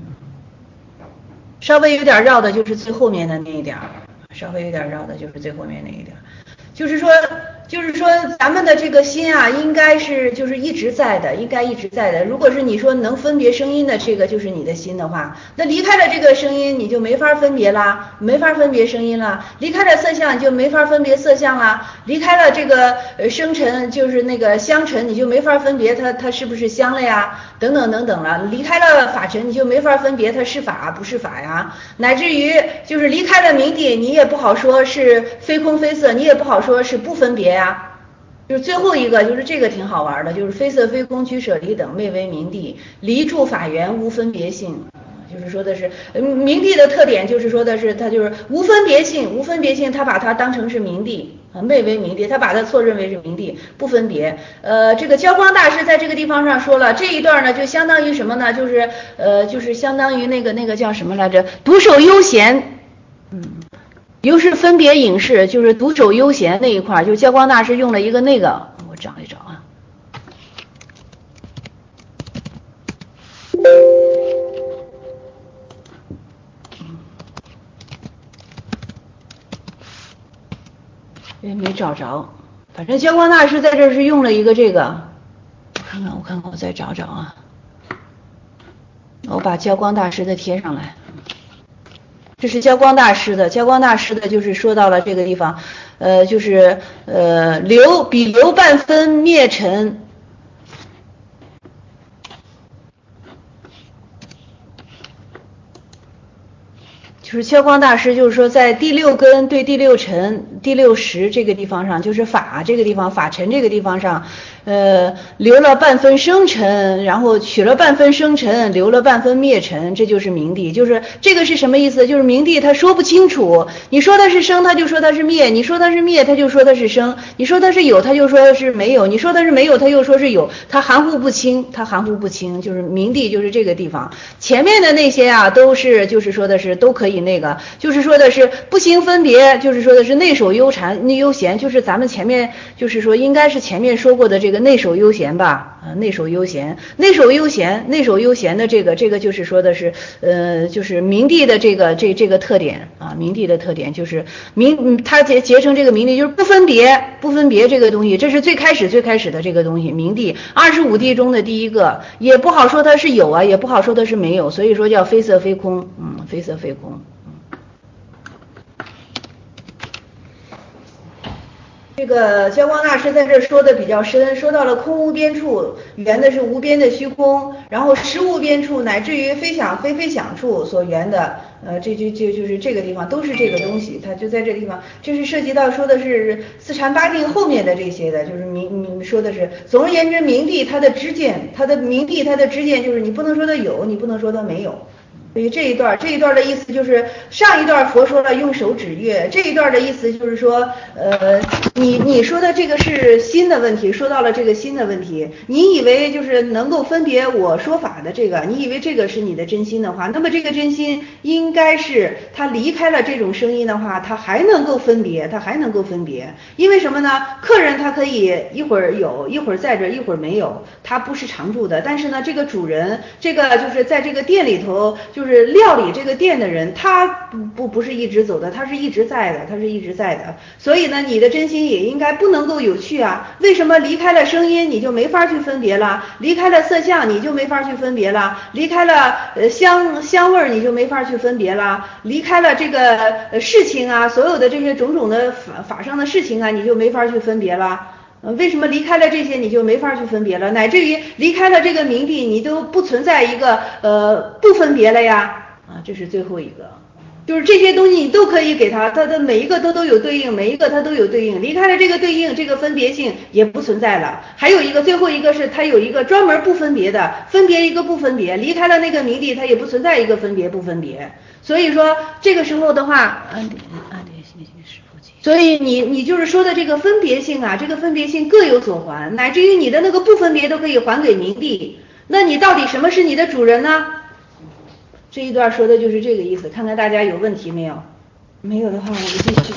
稍微有点绕的就是最后面的那一点，稍微有点绕的就是最后面那一点，就是说就是说咱们的这个心啊，应该是就是一直在的，应该一直在的。如果是你说能分别声音的这个就是你的心的话，那离开了这个声音你就没法分别啦，没法分别声音了。离开了色相你就没法分别色相啦，离开了这个呃声尘就是那个香尘你就没法分别它它是不是香了呀，等等等等了。离开了法尘你就没法分别它是法不是法呀，乃至于就是离开了明地你也不好说是非空非色，你也不好说是不分别呀。就是最后一个就是这个挺好玩的，就是非色非空俱舍离等昧为明地，离住法缘无分别性。就是说的是，嗯，明地的特点就是说的是它就是无分别性，无分别性，它把它当成是明地啊，昧为明地，它把它错认为是明地，不分别。呃，这个交光大师在这个地方上说了这一段呢，就相当于什么呢？就是呃，就是相当于那个那个叫什么来着？独守幽闲，嗯。又是分别影视，就是独守幽闲那一块，就教光大师用了一个那个，我找一找啊。也没找着，反正教光大师在这是用了一个这个，我看看我看看我再找找啊，我把教光大师的贴上来。这是教光大师的，教光大师的就是说到了这个地方，呃，就是呃流比流半分灭尘，就是教光大师就是说在第六根对第六尘第六识这个地方上，就是法这个地方法尘这个地方上，呃，留了半分生尘，然后取了半分生尘，留了半分灭尘，这就是明地。就是这个是什么意思？就是明地他说不清楚，你说它是生，他就说它是灭；你说它是灭，他就说它是生；你说它是有，他就说是没有；你说它是没有，他又说是有，他含糊不清，他含糊不清。就是明地就是这个地方，前面的那些啊都是就是说的是都可以那个，就是说的是不行分别，就是说的是内守幽禅内悠闲，就是咱们前面就是说应该是前面说过的这个内守幽闲吧，啊，内守幽闲，内守幽闲，内守幽闲的这个这个就是说的是呃就是明地的这个这这个特点啊，明地的特点就是明它结结成这个明地就是不分别不分别这个东西，这是最开始最开始的这个东西，明地二十五地中的第一个，也不好说它是有啊，也不好说它是没有，所以说叫非色非空，嗯，非色非空。这个教光大师在这说的比较深，说到了空无边处，圆的是无边的虚空，然后实无边处，乃至于非想非非想处所圆的，呃，这就就就是这个地方都是这个东西，它就在这个地方，这是涉及到说的是四禅八定后面的这些的，就是明明说的是，总而言之，明地它的知见，它的明地它的知见就是你不能说它有，你不能说它没有。所以这一段这一段的意思就是上一段佛说了用手指月，这一段的意思就是说呃你你说的这个是心的问题，说到了这个心的问题，你以为就是能够分别我说法的这个，你以为这个是你的真心的话，那么这个真心应该是他离开了这种声音的话，他还能够分别，他还能够分别，因为什么呢？客人他可以一会儿有一会儿在这一会儿没有，他不是常住的，但是呢这个主人这个就是在这个店里头就就是料理这个店的人，他不不不是一直走的，他是一直在的，他是一直在的。所以呢，你的真心也应该不能够有趣啊。为什么离开了声音你就没法去分别了？离开了色相你就没法去分别了？离开了呃香香味你就没法去分别了？离开了这个呃事情啊，所有的这些种种的法法上的事情啊，你就没法去分别了。呃，为什么离开了这些你就没法去分别了？乃至于离开了这个名地，你都不存在一个呃不分别了呀？啊，这是最后一个，就是这些东西你都可以给它，它的每一个它都有对应，每一个它都有对应。离开了这个对应，这个分别性也不存在了。还有一个，最后一个是它有一个专门不分别的，分别一个不分别，离开了那个名地，它也不存在一个分别不分别。所以说这个时候的话，安点安点信息是。所以你你就是说的这个分别性啊，这个分别性各有所还，乃至于你的那个不分别都可以还给明帝，那你到底什么是你的主人呢？这一段说的就是这个意思，看看大家有问题没有？没有的话我们继续。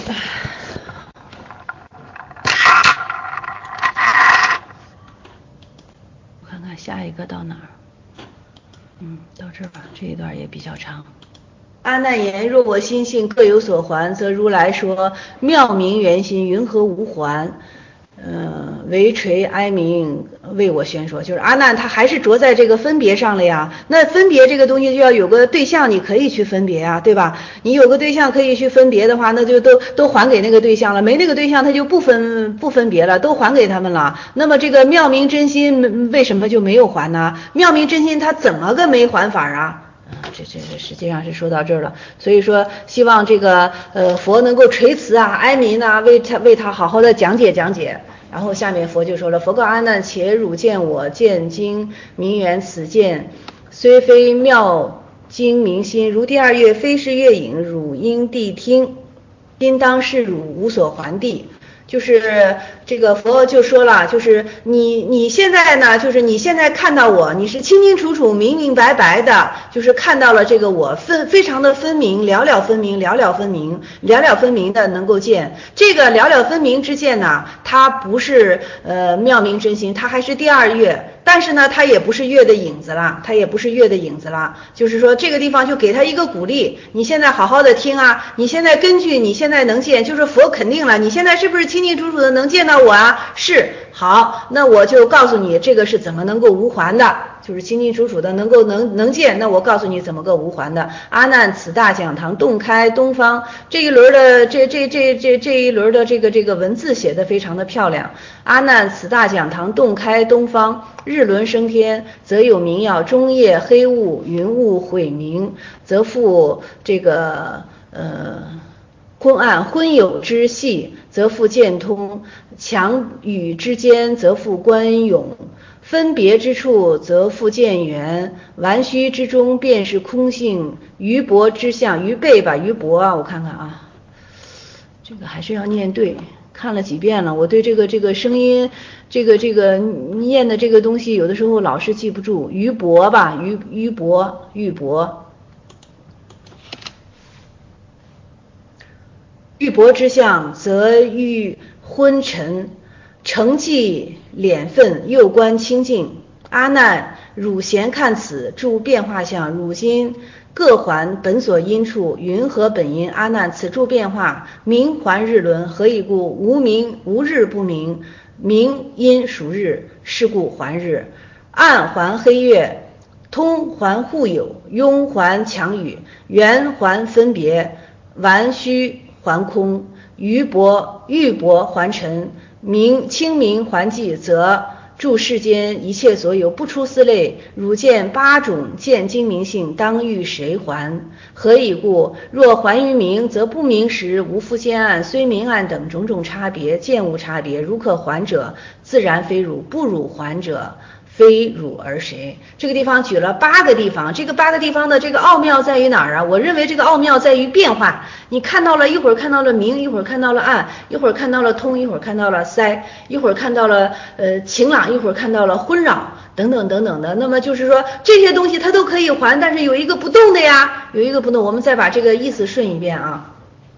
我看看下一个到哪儿？嗯，到这儿吧，这一段也比较长。阿难言：若我心性各有所还，则如来说妙明圆心，云何无还？呃，唯垂哀鸣为我宣说，就是阿难他还是着在这个分别上了呀。那分别这个东西就要有个对象，你可以去分别啊，对吧？你有个对象可以去分别的话，那就都都还给那个对象了。没那个对象，他就不分不分别了，都还给他们了。那么这个妙明真心为什么就没有还呢？妙明真心他怎么个没还法啊？这这这实际上是说到这儿了，所以说希望这个呃佛能够垂慈啊，哀民啊，为他为他好好的讲解讲解。然后下面佛就说了：佛告阿难，且汝见我见经明圆，此见虽非妙经明心，如第二月非是月影，汝应谛听，今当是汝无所还地。就是这个佛就说了，就是你你现在呢，就是你现在看到我，你是清清楚楚、明明白白的，就是看到了这个我分非常的分明，了了分明，了了分明，了了分明的能够见。这个了了分明之见呢，它不是呃妙明真心，它还是第二月。但是呢，它也不是月的影子了，它也不是月的影子了。就是说，这个地方就给他一个鼓励，你现在好好的听啊，你现在根据你现在能见，就是佛肯定了，你现在是不是清清楚楚的能见到我啊？是，好，那我就告诉你，这个是怎么能够无还的，就是清清楚楚的能够能能见。那我告诉你怎么个无还的。阿难，此大讲堂洞开东方，这一轮的这这这这这一轮的这个这个文字写得非常的漂亮。阿难，此大讲堂洞开东方。日轮升天，则有明耀；中夜黑雾云雾晦明，则复这个呃昏暗；昏有之细，则复见通；强与之间，则复观勇；分别之处，则复见圆；玩虚之中，便是空性；余薄之相，余背吧，余薄啊，我看看啊，这个还是要念对。看了几遍了，我对这个这个声音，这个这个念的这个东西，有的时候老是记不住。余薄吧，余余薄，玉薄，玉薄之相，则欲昏沉，承继敛分，右观清净。阿难，汝闲看此，诸变化相，汝今各还本所因处，云何本因？阿难，此诸变化，明还日轮，何以故？无明无日不明，明因属日，是故还日。暗还黑月，通还互有，庸还强语，圆还分别，玩虚还空，余薄玉薄还尘，明清明还寂，则诸世间一切所有不出四类，汝见八种见精明性，当欲谁还？何以故？若还于明，则不明时无复见暗，虽明暗等种种差别，见无差别。如可还者，自然非汝；不汝还者，非汝而谁？这个地方举了八个地方，这个八个地方的这个奥妙在于哪儿啊？我认为这个奥妙在于变化。你看到了一会儿看到了明，一会儿看到了暗，一会儿看到了通，一会儿看到了塞，一会儿看到了呃晴朗，一会儿看到了昏扰，等等等等的。那么就是说这些东西它都可以还，但是有一个不动的呀，有一个不动。我们再把这个意思顺一遍啊。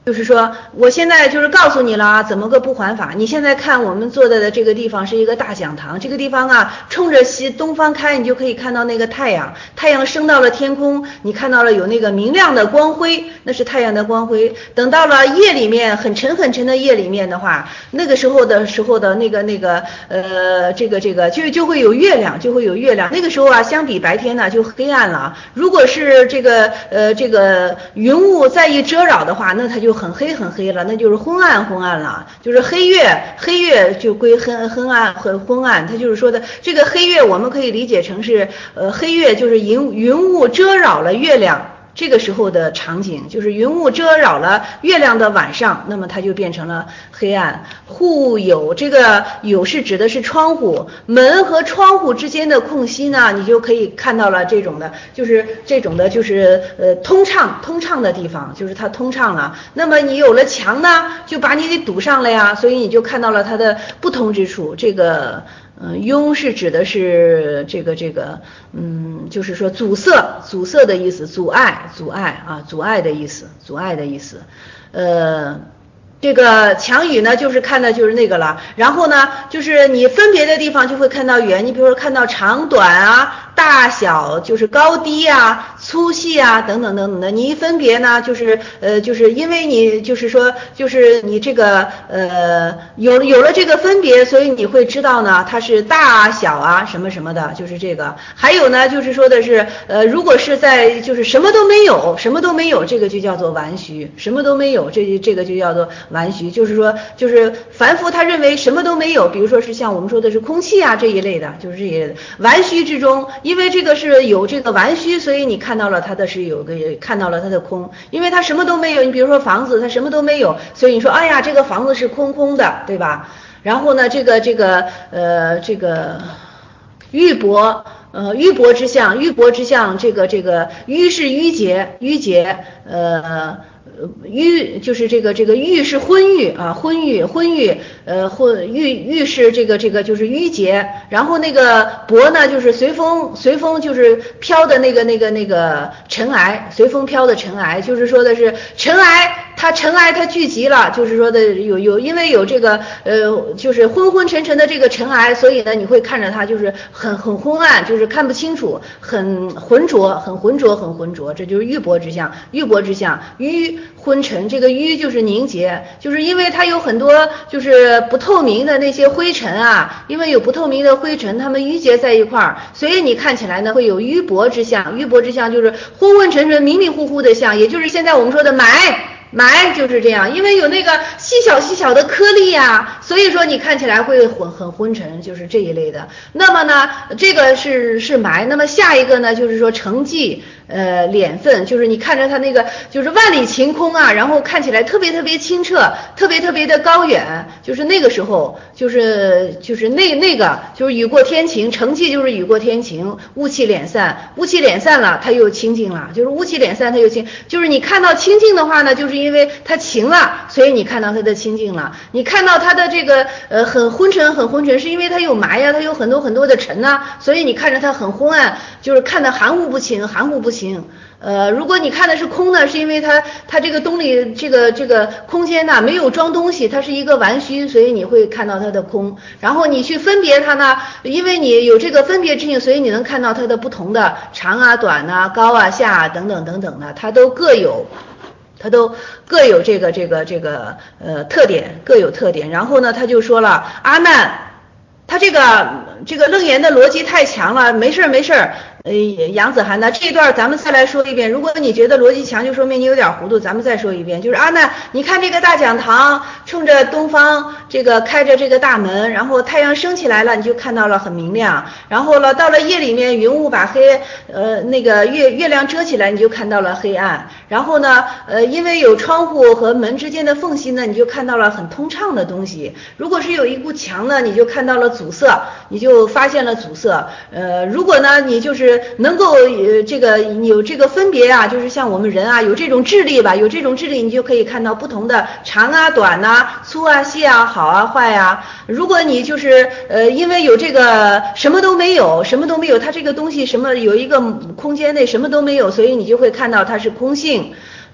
就是说，我现在就是告诉你了啊，怎么个不还法？你现在看我们坐在的这个地方是一个大讲堂，这个地方啊，冲着西东方开，你就可以看到那个太阳，太阳升到了天空，你看到了有那个明亮的光辉，那是太阳的光辉。等到了夜里面，很沉很沉的夜里面的话，那个时候的时候的那个那个呃，这个这个就就会有月亮，就会有月亮。那个时候啊，相比白天呢就黑暗了。如果是这个呃这个云雾再一遮扰的话，那它就很黑很黑了，那就是昏暗昏暗了，就是黑月黑月就归黑黑暗和昏暗。它就是说的这个黑月，我们可以理解成是呃黑月就是云云雾遮扰了月亮。这个时候的场景就是云雾遮扰了月亮的晚上，那么它就变成了黑暗。户有这个有是指的是窗户，门和窗户之间的空隙呢，你就可以看到了这种的，就是这种的，就是呃通畅通畅的地方，就是它通畅了。那么你有了墙呢，就把你给堵上了呀，所以你就看到了它的不同之处。这个嗯，壅是指的是这个这个，嗯，就是说阻塞，阻塞的意思，阻碍，阻碍啊，阻碍的意思，阻碍的意思，呃。这个强语呢，就是看的就是那个了，然后呢，就是你分别的地方就会看到圆，你比如说看到长短啊、大小，就是高低啊、粗细啊等等等等的，你一分别呢，就是呃，就是因为你就是说，就是你这个呃有有了这个分别，所以你会知道呢，它是大小啊什么什么的，就是这个。还有呢，就是说的是呃，如果是在就是什么都没有，什么都没有，这个就叫做完虚，什么都没有，这这个就叫做完虚，就是说，就是凡夫他认为什么都没有，比如说是像我们说的是空气啊这一类的，就是这一类的完虚之中，因为这个是有这个完虚，所以你看到了它的是有个看到了它的空，因为它什么都没有，你比如说房子它什么都没有，所以你说哎呀这个房子是空空的，对吧？然后呢，这个这个呃这个玉帛。呃，玉帛之象，玉帛之象，这个这个淤是淤结，淤结，呃。郁就是这个这个郁是昏郁啊，昏郁昏郁，呃昏郁郁是这个这个就是淤结，然后那个帛呢就是随风随风就是飘的那个那个那个尘埃，随风飘的尘埃，就是说的是尘埃，它尘埃它聚集了，就是说的有有因为有这个呃就是昏昏沉沉的这个尘埃，所以呢你会看着它就是很很昏暗，就是看不清楚，很浑浊，很浑浊，很浑浊，这就是玉帛之象，玉帛之象，淤昏沉，这个淤就是凝结，就是因为它有很多就是不透明的那些灰尘啊，因为有不透明的灰尘，它们淤结在一块儿，所以你看起来呢会有玉帛之象，玉帛之象就是昏昏沉沉、迷迷糊糊的象，也就是现在我们说的霾。霾就是这样，因为有那个细小细小的颗粒呀、啊，所以说你看起来会混很昏沉，就是这一类的。那么呢，这个是是霾。那么下一个呢，就是说成绩，呃，脸分，就是你看着它那个就是万里晴空啊，然后看起来特别特别清澈，特别特别的高远，就是那个时候，就是就是那那个就是雨过天晴，成绩就是雨过天晴，雾气敛散，雾气敛散了，它又清净了，就是雾气敛散它又清，就是你看到清净的话呢，就是因为它晴了，所以你看到它的清净了。你看到它的这个呃很昏沉很昏沉，是因为它有霾呀，它有很多很多的尘呐、啊，所以你看着它很昏暗，就是看得含糊不清，含糊不清。呃，如果你看的是空呢，是因为它它这个东里这个这个空间呢没有装东西，它是一个完虚，所以你会看到它的空。然后你去分别它呢，因为你有这个分别之性，所以你能看到它的不同的长啊、短啊、高啊、下啊等等等等的，它都各有。它都各有这个这个这个呃特点，各有特点。然后呢，他就说了，阿难，他这个这个楞严的逻辑太强了，没事没事。呃，杨子涵呢这一段咱们再来说一遍，如果你觉得逻辑强，就说明你有点糊涂，咱们再说一遍。就是阿难，你看这个大讲堂冲着东方，这个开着这个大门，然后太阳升起来了，你就看到了很明亮。然后了，到了夜里面，云雾把黑呃那个月月亮遮起来，你就看到了黑暗。然后呢，呃，因为有窗户和门之间的缝隙呢，你就看到了很通畅的东西。如果是有一股墙呢，你就看到了阻塞，你就发现了阻塞。呃，如果呢，你就是能够呃这个有这个分别啊，就是像我们人啊有这种智力吧，有这种智力，你就可以看到不同的长啊、短啊、粗啊、细啊、好啊、坏啊。如果你就是呃因为有这个什么都没有，什么都没有，它这个东西什么有一个空间内什么都没有，所以你就会看到它是空性。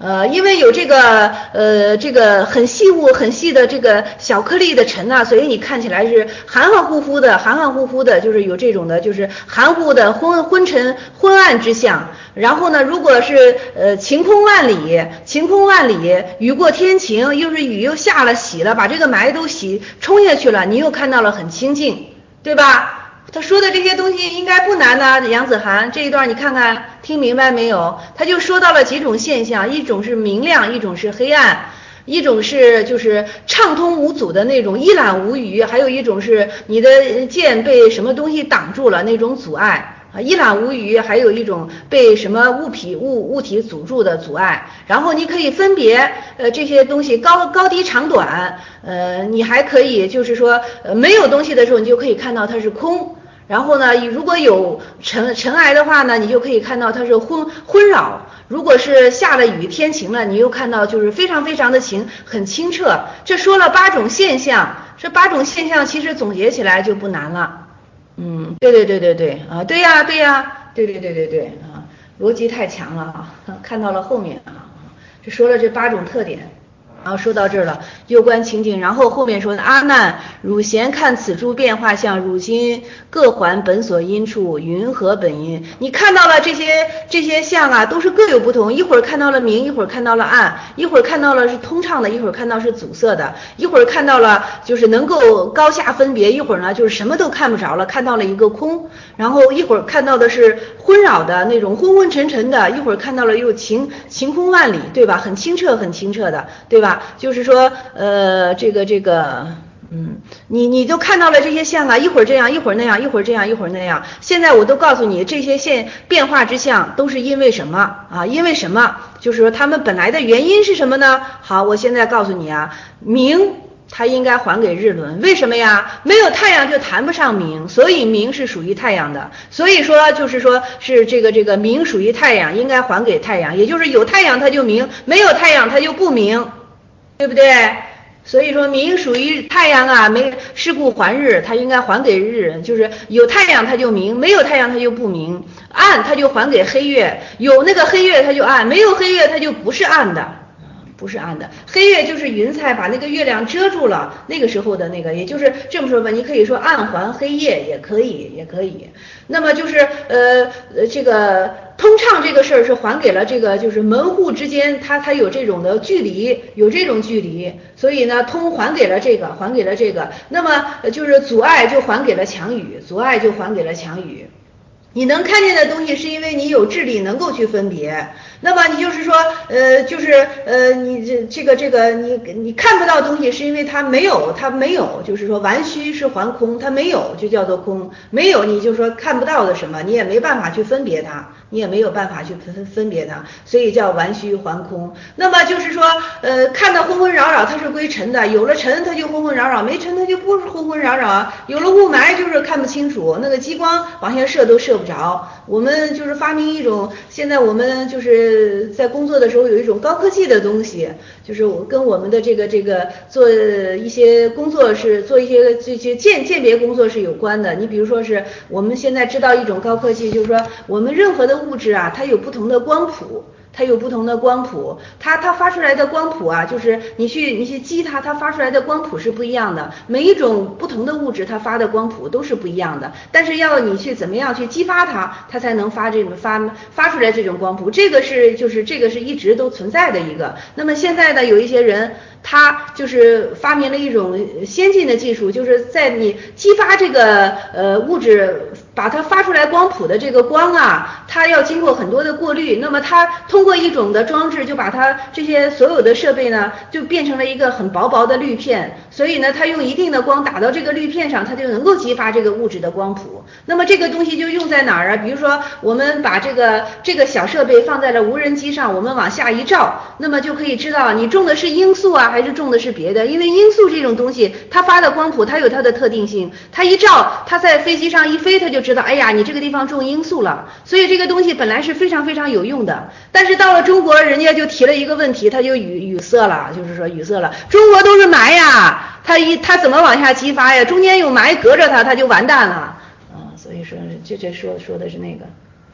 呃，因为有这个呃这个很细物、很细的这个小颗粒的尘呐、啊，所以你看起来是含含糊糊的，含含糊糊的，就是有这种的，就是含糊的昏昏沉、昏暗之象。然后呢，如果是呃晴空万里，晴空万里，雨过天晴，又是雨又下了，洗了，把这个霾都洗冲下去了，你又看到了很清净，对吧？他说的这些东西应该不难呢，杨子涵这一段你看看听明白没有？他就说到了几种现象，一种是明亮，一种是黑暗，一种是就是畅通无阻的那种一览无余，还有一种是你的剑被什么东西挡住了那种阻碍。啊，一览无余，还有一种被什么物体物物体阻住的阻碍，然后你可以分别呃这些东西高高低长短，呃你还可以就是说呃没有东西的时候，你就可以看到它是空。然后呢，如果有尘尘埃的话呢，你就可以看到它是昏昏扰。如果是下了雨天晴了，你又看到就是非常非常的晴，很清澈。这说了八种现象，这八种现象其实总结起来就不难了。嗯，对对对对对啊，对呀对呀，对对对对对啊，逻辑太强了啊，看到了后面啊，这说了这八种特点。然后说到这儿了，攸关情景，然后后面说阿难，汝贤看此诸变化相，汝今各还本所因处，云何本因？你看到了这些这些相啊，都是各有不同，一会儿看到了明，一会儿看到了暗，一会儿看到了是通畅的，一会儿看到是阻塞的，一会儿看到了就是能够高下分别，一会儿呢就是什么都看不着了，看到了一个空，然后一会儿看到的是昏扰的那种昏昏沉沉的，一会儿看到了又晴晴空万里，对吧？很清澈很清澈的，对吧？就是说呃这个这个嗯你你都看到了这些相啊，一会儿这样一会儿那样，一会儿这样一会儿那样，现在我都告诉你这些现变化之相都是因为什么啊？因为什么？就是说他们本来的原因是什么呢？好，我现在告诉你啊，明它应该还给日轮，为什么呀？没有太阳就谈不上明，所以明是属于太阳的，所以说就是说是这个这个明属于太阳，应该还给太阳，也就是有太阳它就明，没有太阳它就不明，对不对？所以说明属于太阳啊，没是故还日，它应该还给日，就是有太阳它就明，没有太阳它就不明，暗它就还给黑月，有那个黑月它就暗，没有黑月它就不是暗的。不是暗的，黑月就是云彩把那个月亮遮住了，那个时候的那个，也就是这么说吧，你可以说暗还黑夜也可以，也可以。那么就是呃呃这个通畅这个事儿是还给了这个就是门户之间，它它有这种的距离，有这种距离，所以呢通还给了这个，还给了这个。那么就是阻碍就还给了强雨，阻碍就还给了强雨。你能看见的东西是因为你有智力能够去分别，那么你就是说呃就是呃你这这个这个你你看不到东西是因为它没有，它没有，就是说完虚是还空，它没有就叫做空，没有你就说看不到的什么，你也没办法去分别它，你也没有办法去分分别它，所以叫完虚还空。那么就是说呃看到昏昏扰扰它是归尘的，有了尘它就昏昏扰扰，没尘它就不是昏昏扰扰，有了雾霾就是看不清楚，那个激光往下射都射不着。我们就是发明一种，现在我们就是在工作的时候有一种高科技的东西，就是我跟我们的这个这个做一些工作是做一些这些鉴鉴别工作是有关的。你比如说是我们现在知道一种高科技，就是说我们任何的物质啊，它有不同的光谱。它有不同的光谱，它它发出来的光谱啊，就是你去你去激它，它发出来的光谱是不一样的。每一种不同的物质，它发的光谱都是不一样的。但是要你去怎么样去激发它，它才能发这种发发出来这种光谱。这个是就是这个是一直都存在的一个。那么现在呢，有一些人他就是发明了一种先进的技术，就是在你激发这个呃物质。把它发出来光谱的这个光啊，它要经过很多的过滤，那么它通过一种的装置就把它这些所有的设备呢就变成了一个很薄薄的滤片，所以呢它用一定的光打到这个滤片上，它就能够激发这个物质的光谱。那么这个东西就用在哪儿啊？比如说我们把这个这个小设备放在了无人机上，我们往下一照，那么就可以知道你种的是罂粟啊还是种的是别的，因为罂粟这种东西它发的光谱它有它的特定性，它一照它在飞机上一飞它就知道，哎呀，你这个地方种罂粟了，所以这个东西本来是非常非常有用的。但是到了中国，人家就提了一个问题，他就语语塞了，就是说语塞了。中国都是霾呀，它一它怎么往下激发呀？中间有霾隔着它，它就完蛋了。啊，所以说这这说说的是那个。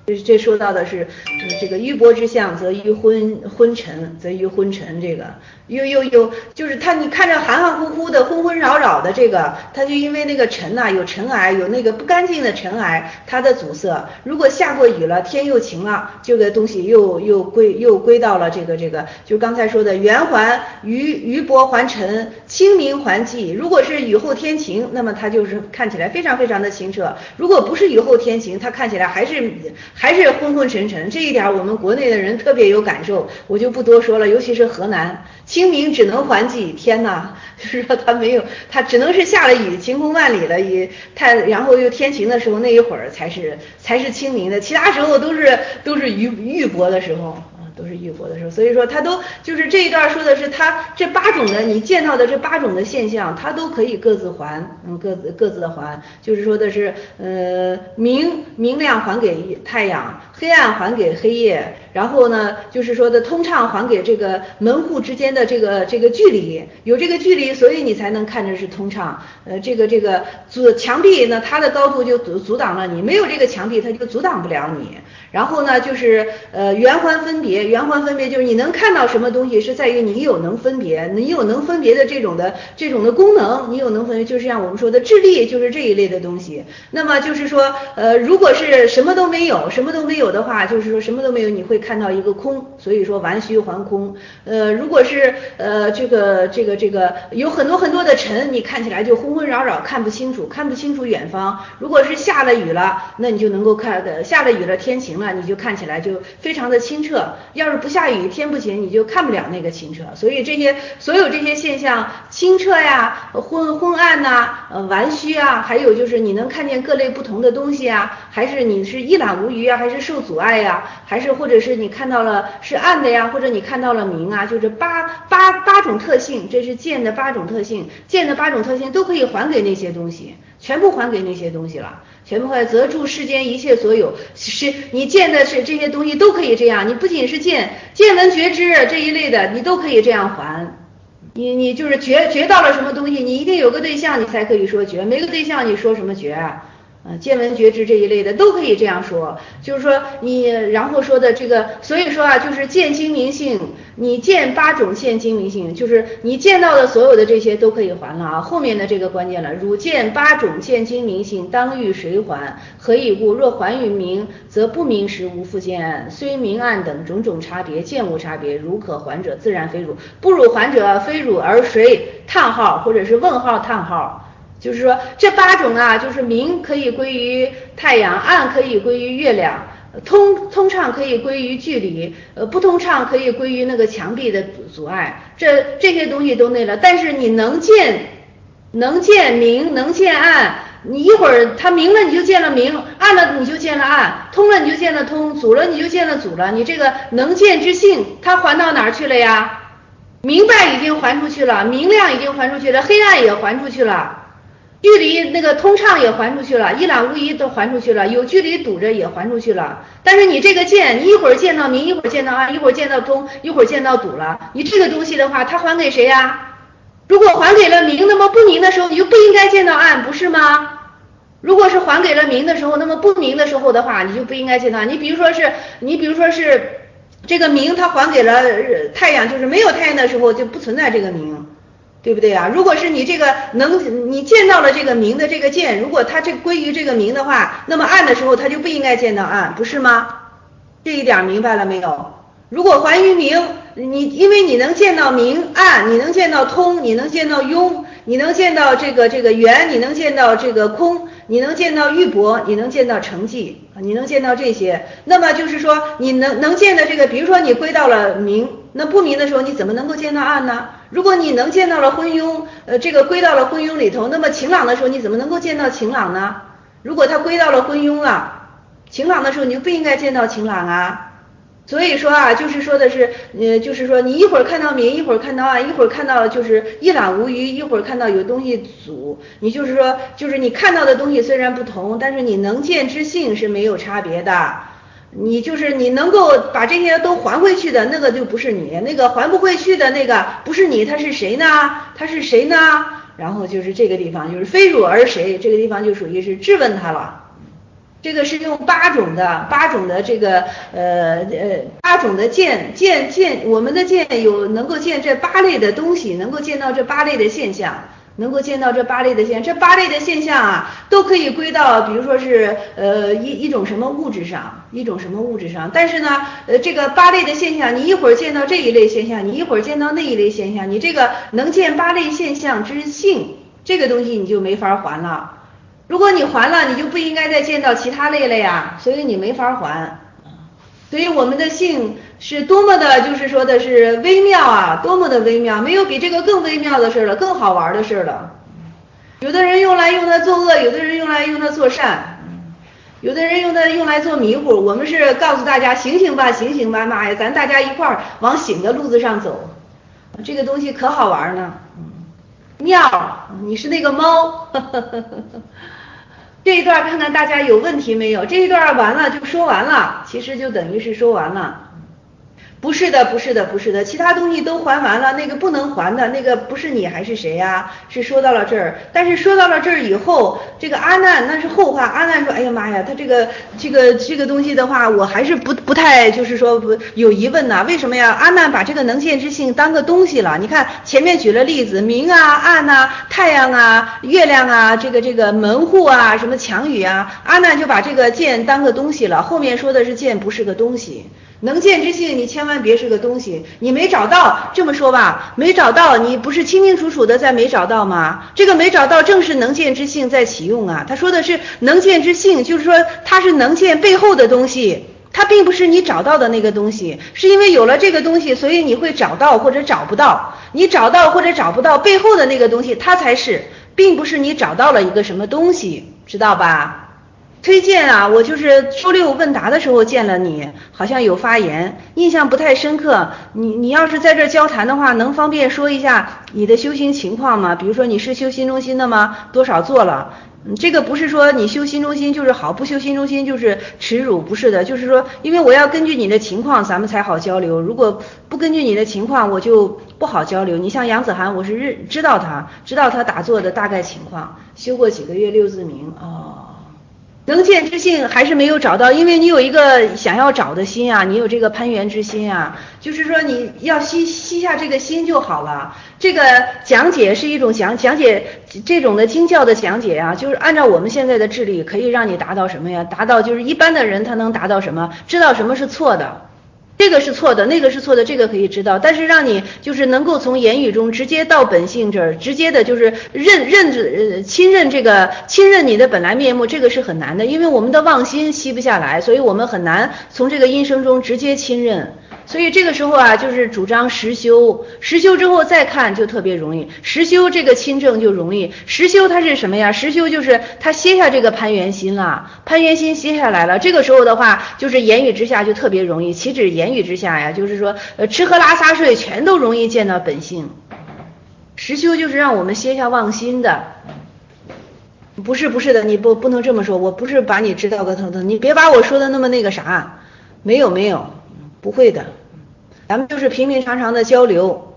这这说到的是，就是这个玉帛之相，则于昏昏沉，则于昏沉。这个又又又就是他，你看着含含糊糊的、昏昏扰扰的，这个他就因为那个尘呐、啊，有尘埃，有那个不干净的尘埃，它的阻塞。如果下过雨了，天又晴了，这个东西又又归又归到了这个这个，就刚才说的圆环余余帛还尘，清明还霁。如果是雨后天晴，那么它就是看起来非常非常的清澈；如果不是雨后天晴，它看起来还是。还是昏昏沉沉，这一点我们国内的人特别有感受，我就不多说了。尤其是河南，清明只能还霁，天哪，就是说它没有，它只能是下了雨，晴空万里了，也太然后又天晴的时候，那一会儿才是才是清明的，其他时候都是都是玉玉帛的时候。都是玉帛的时候，所以说它都就是这一段说的是它这八种的你见到的这八种的现象，它都可以各自还，嗯，各自各自的还，就是说的是呃明明亮还给太阳，黑暗还给黑夜，然后呢就是说的通畅还给这个门户之间的这个这个距离，有这个距离，所以你才能看着是通畅。呃，这个这个阻墙壁呢，它的高度就阻阻挡了你，没有这个墙壁，它就阻挡不了你。然后呢，就是呃圆环分别，圆环分别就是你能看到什么东西，是在于你有能分别，你有能分别的这种的这种的功能，你有能分别，就是像我们说的智力，就是这一类的东西。那么就是说，呃，如果是什么都没有，什么都没有的话，就是说什么都没有，你会看到一个空，所以说完虚还空。呃，如果是呃这个这个这个有很多很多的尘，你看起来就昏昏扰扰，看不清楚，看不清楚远方。如果是下了雨了，那你就能够看的，下了雨了，天晴了，你就看起来就非常的清澈。要是不下雨，天不晴，你就看不了那个清澈。所以这些所有这些现象，清澈呀，昏昏暗呐、呃完虚啊，还有就是你能看见各类不同的东西啊，还是你是一览无余啊，还是受阻碍呀，还是或者是你看到了是暗的呀，或者你看到了明啊，就是八八八种特性，这是见的八种特性，见的八种特性都可以还给那些东西，全部还给那些东西了。全部还则住世间一切所有，是你见的是这些东西都可以这样，你不仅是见见闻觉知这一类的，你都可以这样还。你你就是觉觉到了什么东西，你一定有个对象，你才可以说觉，没个对象你说什么觉啊？呃，见闻觉知这一类的都可以这样说，就是说你然后说的这个，所以说啊，就是见精明性，你见八种见精明性，就是你见到的所有的这些都可以还了啊。后面的这个关键了，汝见八种见精明性，当欲谁还？何以故？若还于明，则不明时无复见，虽明暗等种种差别，见无差别，如可还者，自然非汝；不汝还者，非汝而谁？叹号或者是问号叹号。就是说这八种啊，就是明可以归于太阳，暗可以归于月亮，通通畅可以归于距离，呃不通畅可以归于那个墙壁的阻碍，这这些东西都那了。但是你能见能见明，能见暗，你一会儿它明了你就见了明，暗了你就见了暗，通了你就见了通，阻了你就见了阻了。你这个能见之性，它还到哪儿去了呀？明白已经还出去了，明亮已经还出去了，黑暗也还出去了。距离那个通畅也还出去了，一览无遗都还出去了，有距离堵着也还出去了。但是你这个见，你一会儿见到明，一会儿见到暗，一会儿见到通，一会儿见到堵了，你这个东西的话，它还给谁呀？如果还给了明，那么不明的时候你就不应该见到暗，不是吗？如果是还给了明的时候，那么不明的时候的话，你就不应该见到暗。你比如说是，你比如说是这个明，它还给了太阳，就是没有太阳的时候就不存在这个明。对不对啊？如果是你这个能你见到了这个明的这个见，如果它这归于这个明的话，那么暗的时候它就不应该见到暗，不是吗？这一点明白了没有？如果还于明，你因为你能见到明暗，你能见到通，你能见到庸，你能见到这个这个圆，你能见到这个空，你能见到玉帛，你能见到成绩，你能见到这些，那么就是说你能能见的这个，比如说你归到了明，那不明的时候你怎么能够见到暗呢？如果你能见到了昏庸，呃，这个归到了昏庸里头，那么晴朗的时候你怎么能够见到晴朗呢？如果它归到了昏庸了，晴朗的时候你就不应该见到晴朗啊。所以说啊，就是说的是，呃，就是说你一会儿看到明，一会儿看到暗，一会儿看到就是一览无余，一会儿看到有东西阻，你就是说，就是你看到的东西虽然不同，但是你能见之性是没有差别的。你就是你能够把这些都还回去的那个就不是你，那个还不回去的那个不是你，他是谁呢？他是谁呢？然后就是这个地方就是非汝而谁，这个地方就属于是质问他了。 这个是用八种的八种的这个呃呃八种的见见见，我们的见有能够见这八类的东西，能够见到这八类的现象。能够见到这八类的现象，这八类的现象啊，都可以归到，比如说是呃一一种什么物质上，一种什么物质上。但是呢，呃这个八类的现象，你一会儿见到这一类现象，你一会儿见到那一类现象，你这个能见八类现象之性，这个东西你就没法还了。如果你还了，你就不应该再见到其他类了呀，所以你没法还。所以我们的性是多么的，就是说的是微妙啊，多么的微妙，没有比这个更微妙的事了，更好玩的事了。有的人用来用它作恶，有的人用来用它做善，有的人用它用来做迷糊。我们是告诉大家醒醒吧，醒醒吧，妈呀，咱大家一块儿往醒的路子上走，这个东西可好玩呢。妙，你是那个猫。这一段看看大家有问题没有？这一段完了就说完了，其实就等于是说完了。不是的，不是的，不是的，其他东西都还完了，那个不能还的那个不是你还是谁呀？是说到了这儿，但是说到了这儿以后，这个阿难那是后话。阿难说：“哎呀妈呀，他这个这个这个东西的话，我还是不不太就是说不有疑问呐。为什么呀？阿难把这个能见之性当个东西了。你看前面举了例子，明啊、暗啊、太阳啊、月亮啊，这个这个门户啊、什么墙宇啊，阿难就把这个见当个东西了。后面说的是见不是个东西。”能见之性，你千万别是个东西，你没找到。这么说吧，没找到，你不是清清楚楚的在没找到吗？这个没找到正是能见之性在启用啊。他说的是能见之性，就是说它是能见背后的东西，它并不是你找到的那个东西，是因为有了这个东西，所以你会找到或者找不到。你找到或者找不到背后的那个东西，它才是，并不是你找到了一个什么东西，知道吧？推荐啊，我就是周六问答的时候见了你，好像有发言，印象不太深刻。你你要是在这交谈的话，能方便说一下你的修行情况吗？比如说你是修心中心的吗？多少做了？嗯，这个不是说你修心中心就是好，不修心中心就是耻辱，不是的，就是说，因为我要根据你的情况，咱们才好交流。如果不根据你的情况，我就不好交流。你像杨子涵，我是认知道他，知道他打坐的大概情况，修过几个月六字明哦。能见之性还是没有找到，因为你有一个想要找的心啊，你有这个攀缘之心啊，就是说你要吸吸下这个心就好了。这个讲解是一种讲讲解这种的经教的讲解啊，就是按照我们现在的智力可以让你达到什么呀？达到就是一般的人他能达到什么？知道什么是错的。这个是错的，那个是错的，这个可以知道，但是让你就是能够从言语中直接到本性这儿，直接的就是认认呃亲认这个亲认你的本来面目，这个是很难的，因为我们的妄心吸不下来，所以我们很难从这个音声中直接亲认。所以这个时候啊，就是主张实修，实修之后再看就特别容易，实修这个亲证就容易。实修它是什么呀？实修就是它歇下这个攀缘心了，攀缘心歇下来了，这个时候的话，就是言语之下就特别容易。岂止言语之下呀，就是说，呃，吃喝拉撒睡全都容易见到本性。实修就是让我们歇下妄心的。不是不是的，你不不能这么说，我不是把你知道个透透，你别把我说的那么那个啥，没有没有。不会的，咱们就是平平常常的交流。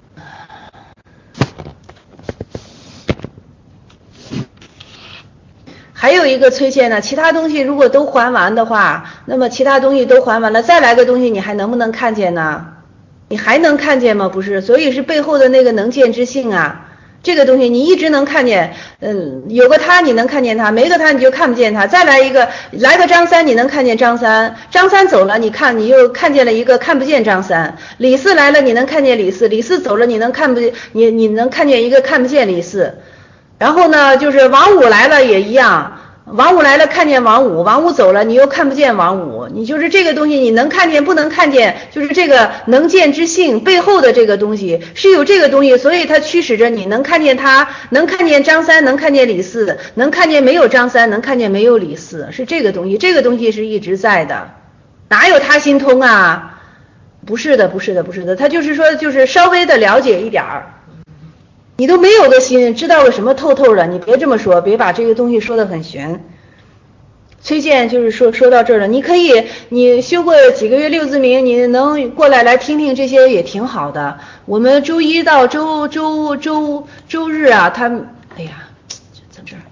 还有一个崔健呢，其他东西如果都还完的话，那么其他东西都还完了，再来个东西你还能不能看见呢？你还能看见吗？不是，所以是背后的那个能见之性啊。这个东西你一直能看见，嗯，有个他你能看见他，没个他你就看不见他。再来一个，来个张三你能看见张三，张三走了你看你又看见了一个看不见张三。李四来了你能看见李四，李四走了你能看不你你能看见一个看不见李四。然后呢，就是王五来了也一样。王五来了看见王五，王五走了你又看不见王五，你就是这个东西你能看见不能看见，就是这个能见之性背后的这个东西是有这个东西，所以它驱使着你能看见他，能看见张三，能看见李四，能看见没有张三，能看见没有李四，是这个东西，这个东西是一直在的，哪有他心通啊？不是的不是的不是的，他就是说就是稍微的了解一点儿。你都没有个心，知道个什么透透的，你别这么说，别把这个东西说得很玄。崔健就是说说到这儿了，你可以你修过几个月六字明，你能过来来听听这些也挺好的。我们周一到周周周周日啊，他哎呀，怎么这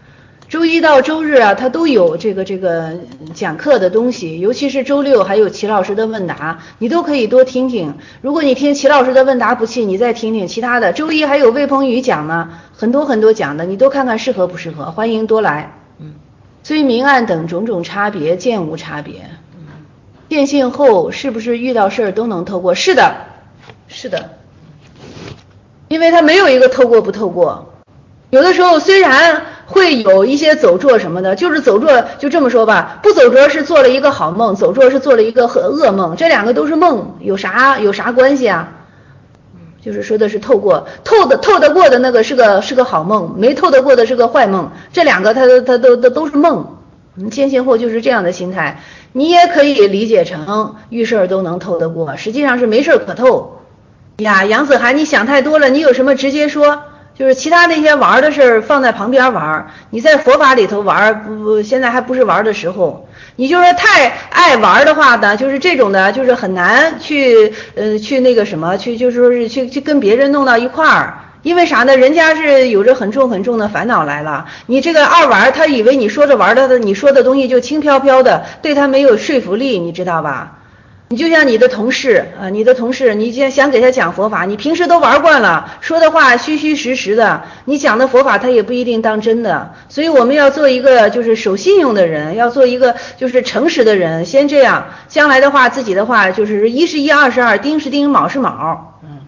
周一到周日啊，他都有这个这个讲课的东西，尤其是周六还有齐老师的问答，你都可以多听听。如果你听齐老师的问答不气，你再听听其他的。周一还有魏鹏宇讲呢，很多很多讲的，你都看看适合不适合，欢迎多来。嗯，虽明暗等种种差别，见无差别。嗯，见性后是不是遇到事儿都能透过？是的，是的，因为他没有一个透过不透过。有的时候虽然会有一些走拙什么的，就是走拙就这么说吧，不走拙是做了一个好梦，走拙是做了一个噩梦，这两个都是梦，有啥有啥关系啊？就是说的是透过，透的透得过的那个是个是个好梦，没透得过的是个坏梦，这两个它都它都都都是梦。嗯，见性后就是这样的心态，你也可以理解成遇事儿都能透得过，实际上是没事可透。呀，杨子涵，你想太多了，你有什么直接说。就是其他那些玩的事儿放在旁边玩，你在佛法里头玩，不不，现在还不是玩的时候。你就是太爱玩的话呢，就是这种的，就是很难去呃去那个什么，去就是说是去去跟别人弄到一块儿。因为啥呢？人家是有着很重很重的烦恼来了，你这个二玩，他以为你说着玩的，你说的东西就轻飘飘的，对他没有说服力，你知道吧？你就像你的同事啊、呃，你的同事，你想给他讲佛法，你平时都玩惯了，说的话虚虚实实的，你讲的佛法他也不一定当真的。所以我们要做一个就是守信用的人，要做一个就是诚实的人，先这样，将来的话自己的话就是一是一，二是二，丁是丁，卯是卯。嗯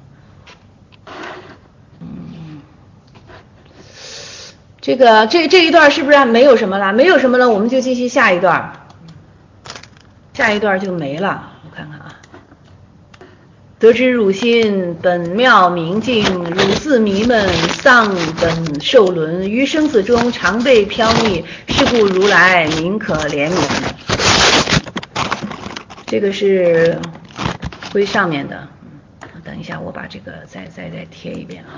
嗯，这个这这一段是不是没有什么了？没有什么了，我们就继续下一段，下一段就没了。我看看啊，得知汝心本妙明净，汝自迷闷丧本受轮，于生死中常被飘溺，是故如来民可怜悯。这个是归上面的，等一下我把这个再再再贴一遍啊。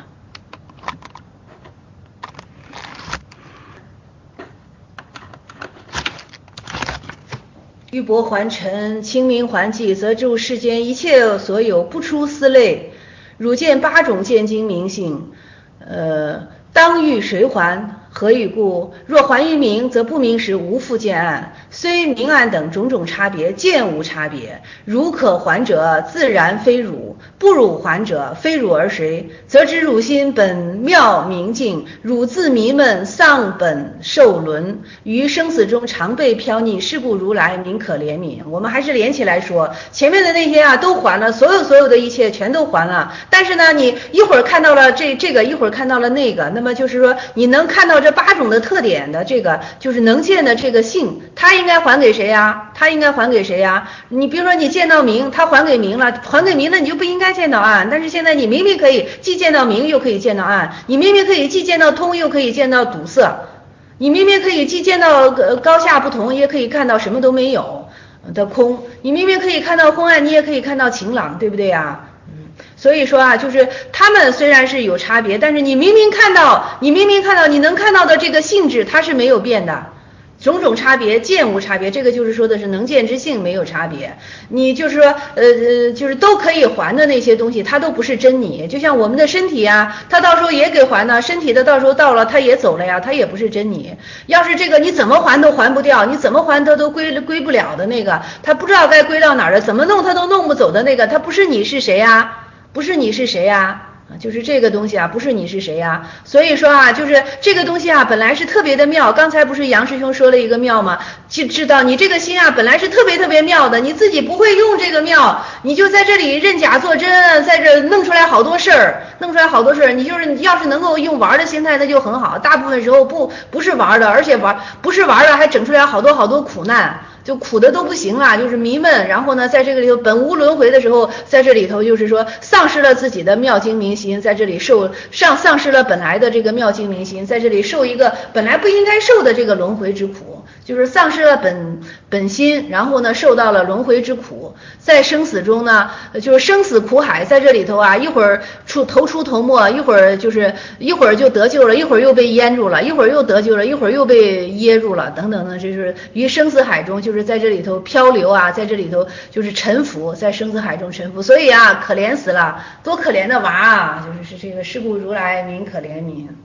玉帛还尘，清明还寂，则诸世间一切所有不出四类。汝见八种见精明性，呃，当欲谁还？何以故？若还于明，则不明时无复见暗，虽明暗等种种差别，见无差别。汝可还者，自然非汝；不汝还者，非汝而谁？则知汝心本妙明净，汝自迷闷丧本受轮，于生死中常被飘溺，是故如来民可怜悯。我们还是连起来说，前面的那些啊都还了，所有所有的一切全都还了，但是呢，你一会儿看到了这这个，一会儿看到了那个，那么就是说你能看到这八种的特点的这个就是能见的这个性，他应该还给谁呀？他应该还给谁呀？你比如说你见到明，他还给明了，还给明了，你就不应该见到暗。但是现在你明明可以既见到明又可以见到暗，你明明可以既见到通又可以见到堵塞，你明明可以既见到高下不同，也可以看到什么都没有的空，你明明可以看到昏暗，你也可以看到晴朗，对不对呀？所以说啊，就是他们虽然是有差别，但是你明明看到，你明明看到，你能看到的这个性质，它是没有变的。种种差别，见无差别，这个就是说的是能见之性没有差别。你就是说，呃呃，就是都可以还的那些东西，它都不是真你。就像我们的身体呀，它到时候也给还呢，身体的到时候到了，它也走了呀，它也不是真你。要是这个你怎么还都还不掉，你怎么还它都归归不了的那个，它不知道该归到哪儿了，怎么弄它都弄不走的那个，它不是你是谁呀？不是你是谁呀？就是这个东西啊，不是你是谁呀？所以说啊，就是这个东西啊，本来是特别的妙。刚才不是杨师兄说了一个妙吗？就知道你这个心啊，本来是特别特别妙的，你自己不会用这个妙，你就在这里认假作真，在这弄出来好多事儿，弄出来好多事儿。你就是要是能够用玩的心态，那就很好。大部分时候不不是玩的，而且玩不是玩的，还整出来好多好多苦难。就苦的都不行了，就是迷闷，然后呢，在这个里头本无轮回的时候，在这里头就是说丧失了自己的妙精明心，在这里受上丧失了本来的这个妙精明心，在这里受一个本来不应该受的这个轮回之苦，就是丧失了本本心，然后呢受到了轮回之苦，在生死中呢，就是生死苦海，在这里头啊，一会儿出头出头没，一会儿就是一会儿就得救了，一会儿又被淹住了，一会儿又得救了，一会儿又被噎住了，等等的，就是于生死海中就。就是在这里头漂流啊，在这里头就是沉浮，在生死海中沉浮，所以啊，可怜死了，多可怜的娃啊！就是是这个是故如来民可怜悯。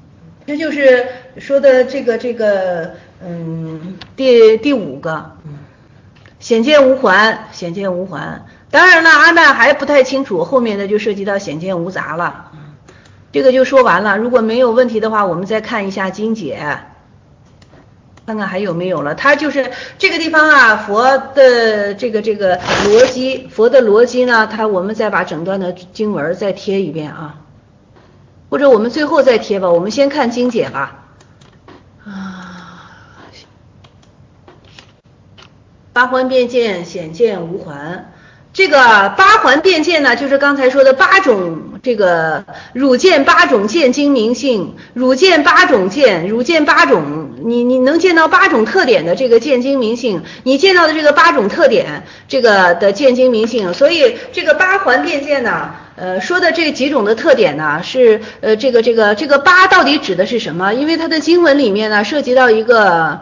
这就是说的这个这个嗯第第五个，嗯，显见无还，显见无还。当然了，阿难还不太清楚，后面的就涉及到显见无杂了。这个就说完了，如果没有问题的话，我们再看一下经解，看看还有没有了。它就是这个地方啊，佛的这个这个逻辑，佛的逻辑呢，它我们再把整段的经文再贴一遍啊，或者我们最后再贴吧，我们先看经解吧。啊，八环辩见，显见无还。这个八环辩见呢，就是刚才说的八种这个汝见八种见精明性，汝见八种见，汝见八种，你你能见到八种特点的这个见精明性，你见到的这个八种特点这个的见精明性，所以这个八环辩见呢，呃说的这几种的特点呢，是呃这个这个这个八到底指的是什么？因为它的经文里面呢涉及到一个。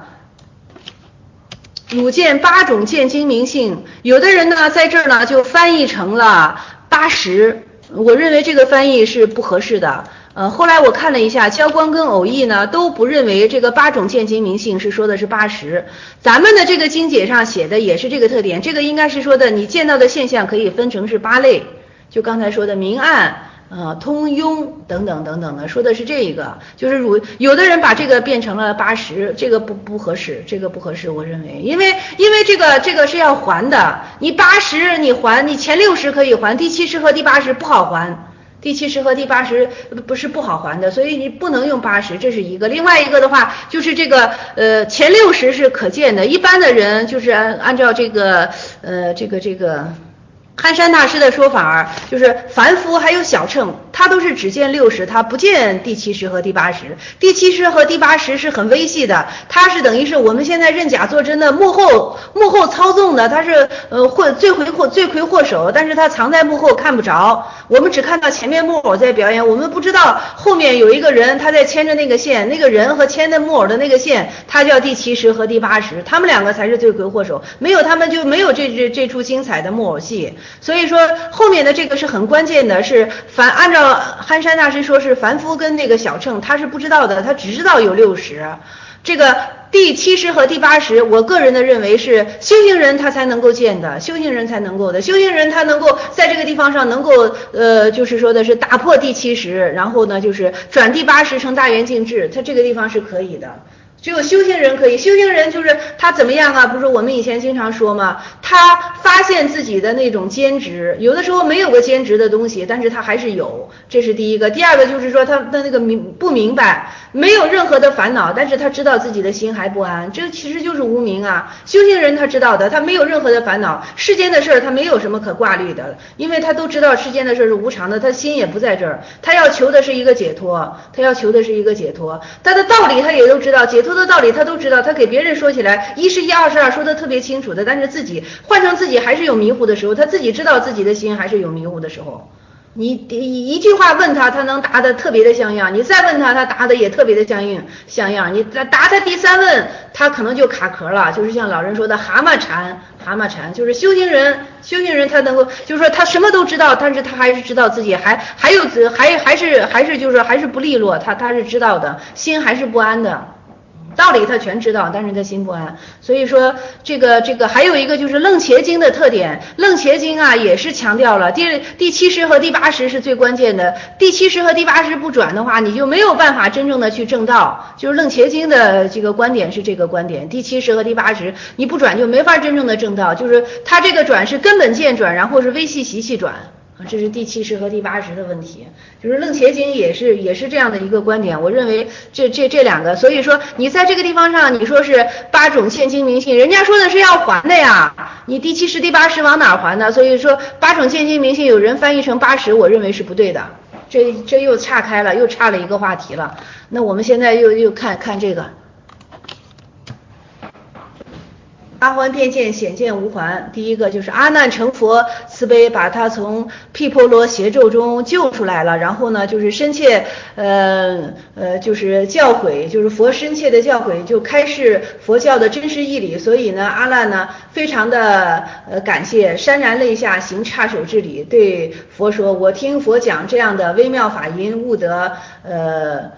汝见八种见精明性，有的人呢在这儿呢就翻译成了八十，我认为这个翻译是不合适的。呃，后来我看了一下，交光跟偶义呢都不认为这个八种见精明性是说的是八十，咱们的这个经解上写的也是这个特点，这个应该是说的你见到的现象可以分成是八类，就刚才说的明暗。呃，通庸等等等等的，说的是这一个，就是如有的人把这个变成了八十，这个不不合适，这个不合适，我认为，因为因为这个这个是要还的，你八十你还，你前六十可以还，第七十和第八十不好还，第七十和第八十不是不好还的，所以你不能用八十，这是一个。另外一个的话，就是这个呃前六十是可见的，一般的人就是按按照这个呃这个这个。憨山大师的说法就是凡夫还有小乘，他都是只见六十，他不见第七十和第八十。第七十和第八十是很微细的，他是等于是我们现在认假作真的幕后幕后操纵的，他是呃或罪魁祸罪魁祸首，但是他藏在幕后看不着，我们只看到前面木偶在表演，我们不知道后面有一个人他在牵着那个线，那个人和牵的木偶的那个线，他叫第七十和第八十，他们两个才是罪魁祸首，没有他们就没有这这这出精彩的木偶戏。所以说后面的这个是很关键的，是凡按照憨山大师说是凡夫跟那个小乘他是不知道的，他只知道有六十，这个第七十和第八十我个人的认为是修行人他才能够见的，修行人才能够的，修行人他能够在这个地方上能够呃就是说的是打破第七十，然后呢就是转第八十成大圆净智，他这个地方是可以的。只有修行人可以，修行人就是他怎么样啊？不是我们以前经常说吗？他发现自己的那种兼职，有的时候没有个兼职的东西，但是他还是有，这是第一个。第二个就是说他的那个明不明白，没有任何的烦恼，但是他知道自己的心还不安，这其实就是无明啊。修行人他知道的，他没有任何的烦恼，世间的事儿他没有什么可挂虑的，因为他都知道世间的事儿是无常的，他心也不在这儿，他要求的是一个解脱，他要求的是一个解脱，他的道理他也都知道，解脱的道理他都知道，他给别人说起来一是一二是二说的特别清楚的，但是自己换成自己还是有迷糊的时候，他自己知道自己的心还是有迷糊的时候，你一句话问他他能答得特别的像样，你再问他他答得也特别的相应像样，你答他第三问他可能就卡壳了，就是像老人说的蛤蟆禅，蛤蟆禅就是修行人修行人他能够就是说他什么都知道，但是他还是知道自己还还有还还是还是就是说还是不利落，他他是知道的，心还是不安的，道理他全知道，但是他心不安。所以说这个这个还有一个就是楞伽经的特点，楞伽经啊也是强调了第第七十和第八十是最关键的，第七十和第八十不转的话，你就没有办法真正的去证道，就是楞伽经的这个观点是这个观点，第七十和第八十你不转就没法真正的证道，就是他这个转是根本见转，然后是微细习气转。啊，这是第七十和第八十的问题，就是楞伽经也是也是这样的一个观点，我认为这这这两个，所以说你在这个地方上你说是八种见精明性，人家说的是要还的呀，你第七十第八十往哪还呢？所以说八种见精明性有人翻译成八十，我认为是不对的，这这又岔开了，又岔了一个话题了。那我们现在又又看看这个。八环辩见，显见无还。第一个就是阿难成佛慈悲，把他从毗婆罗邪咒中救出来了，然后呢，就是深切呃呃，就是教诲，就是佛深切的教诲，就开示佛教的真实义理。所以呢，阿难呢非常的呃感谢，潸然泪下，行叉手之礼，对佛说：“我听佛讲这样的微妙法音，悟得呃。”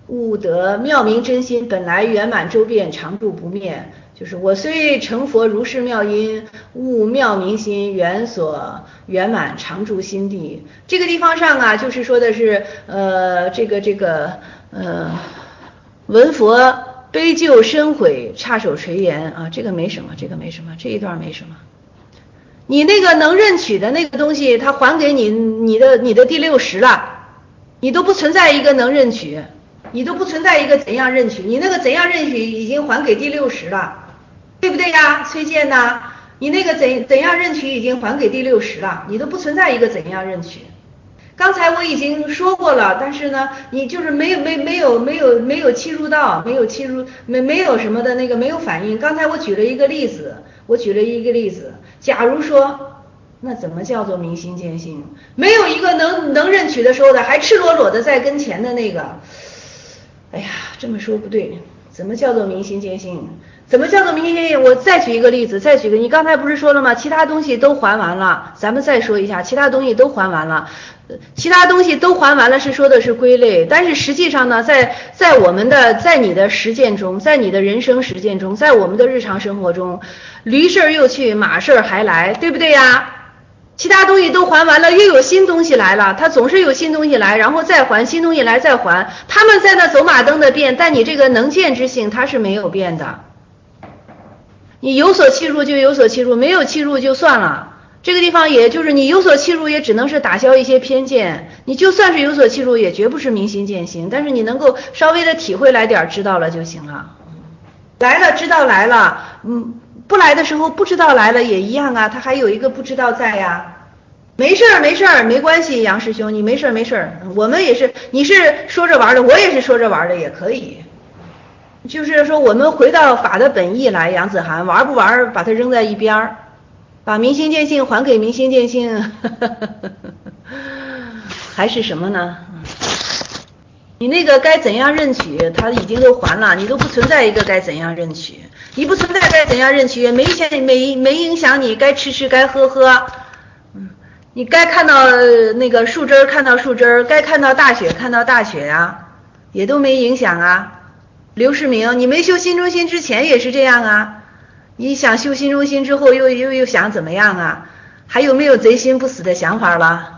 悟得妙明真心，本来圆满周遍，常住不灭。就是我虽成佛如是妙音，悟妙明心，圆所圆满常住心地。这个地方上啊，就是说的是呃这个这个呃闻佛悲救深悔，插手垂言啊，这个没什么，这个没什么，这一段没什么。你那个能认取的那个东西，他还给你你的你的第六识了，你都不存在一个能认取，你都不存在一个怎样认取，你那个怎样认取已经还给第六识了，对不对呀，崔健呐？你那个怎怎样认取已经还给第六识了，你都不存在一个怎样认取。刚才我已经说过了，但是呢，你就是没有没没有没有没有切入到，没有切入没没有什么的那个没有反应。刚才我举了一个例子，我举了一个例子，假如说，那怎么叫做明心见性？没有一个能能认取的时候的，还赤裸裸的在跟前的那个，哎呀，这么说不对，怎么叫做明心见性？怎么叫做明心见性？我再举一个例子，再举个，你刚才不是说了吗？其他东西都还完了，咱们再说一下，其他东西都还完了，其他东西都还完了是说的是归类，但是实际上呢，在在我们的在你的实践中，在你的人生实践中，在我们的日常生活中，驴事儿又去，马事儿还来，对不对呀？其他东西都还完了，又有新东西来了，它总是有新东西来，然后再还新东西来再还，他们在那走马灯的变，但你这个能见之性它是没有变的。你有所契入就有所契入，没有契入就算了。这个地方也就是你有所契入，也只能是打消一些偏见。你就算是有所契入，也绝不是明心见性，但是你能够稍微的体会来点，知道了就行了。来了知道来了，嗯，不来的时候不知道来了也一样啊，他还有一个不知道在呀。没事儿没事儿没关系，杨师兄你没事儿没事儿，我们也是，你是说着玩的，我也是说着玩的，也可以。就是说我们回到法的本意来，杨子涵玩不玩把它扔在一边儿，把明心见性还给明心见性，呵呵呵还是什么呢？你那个该怎样认取，他已经都还了，你都不存在一个该怎样认取，你不存在该怎样认取，没影没没影响你该吃吃该喝喝，嗯，你该看到那个树枝看到树枝，该看到大雪看到大雪呀、啊，也都没影响啊。刘世明，你没修心中心之前也是这样啊，你想修心中心之后又又又想怎么样啊？还有没有贼心不死的想法了？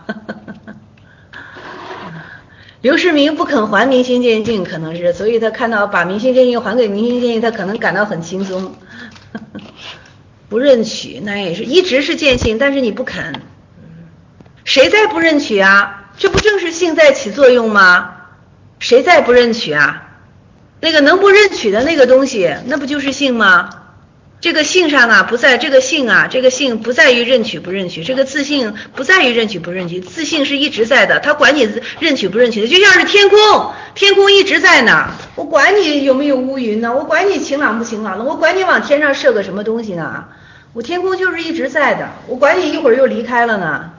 刘世明不肯还明心见性，可能是，所以他看到把明心见性还给明心见性，他可能感到很轻松。不认取，那也是一直是见性，但是你不肯，谁在不认取啊？这不正是性在起作用吗？谁在不认取啊？那个能不认取的那个东西，那不就是性吗？这个性上啊，不在这个性啊，这个性不在于认取不认取，这个自性不在于认取不认取，自性是一直在的，它管你认取不认取的，就像是天空，天空一直在呢，我管你有没有乌云呢，我管你晴朗不晴朗呢，我管你往天上射个什么东西呢，我天空就是一直在的，我管你一会儿又离开了呢。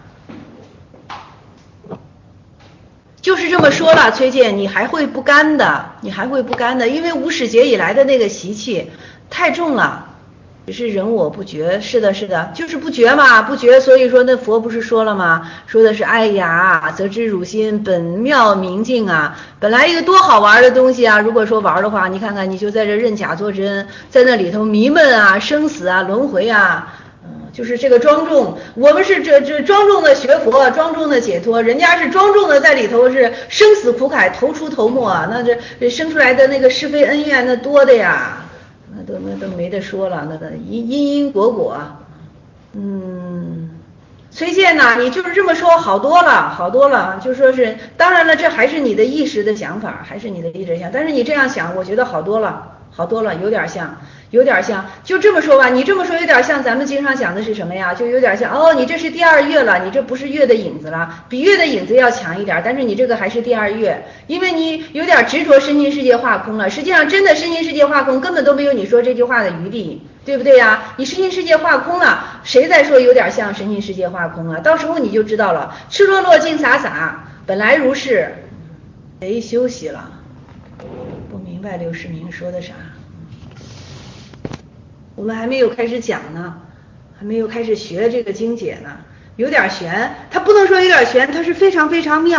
就是这么说了，崔健，你还会不甘的，你还会不甘的，因为无始劫以来的那个习气太重了，只是人我不觉。是的，是的，就是不觉嘛，不觉。所以说那佛不是说了吗？说的是，哎呀，则知汝心本妙明净啊，本来一个多好玩的东西啊，如果说玩的话，你看看你就在这认假作真，在那里头迷闷啊，生死啊，轮回啊。就是这个庄重，我们是这这庄重的学佛，庄重的解脱，人家是庄重的在里头是生死苦海，头出头没啊，那这这生出来的那个是非恩怨那多的呀，那都那都没得说了，那个因因因果果，嗯，崔健呐，你就是这么说好多了，好多了，就说是，当然了，这还是你的意识的想法，还是你的意识想，但是你这样想，我觉得好多了，好多了，有点像。有点像，就这么说吧，你这么说有点像咱们经常讲的是什么呀？就有点像，哦，你这是第二月了，你这不是月的影子了，比月的影子要强一点，但是你这个还是第二月，因为你有点执着身心世界化空了，实际上真的身心世界化空根本都没有你说这句话的余地，对不对呀？你身心世界化空了，谁在说有点像身心世界化空了？到时候你就知道了，赤裸裸净洒洒，本来如是，谁休息了？不明白刘世明说的啥？我们还没有开始讲呢，还没有开始学这个经解呢，有点悬，它不能说有点悬，它是非常非常妙，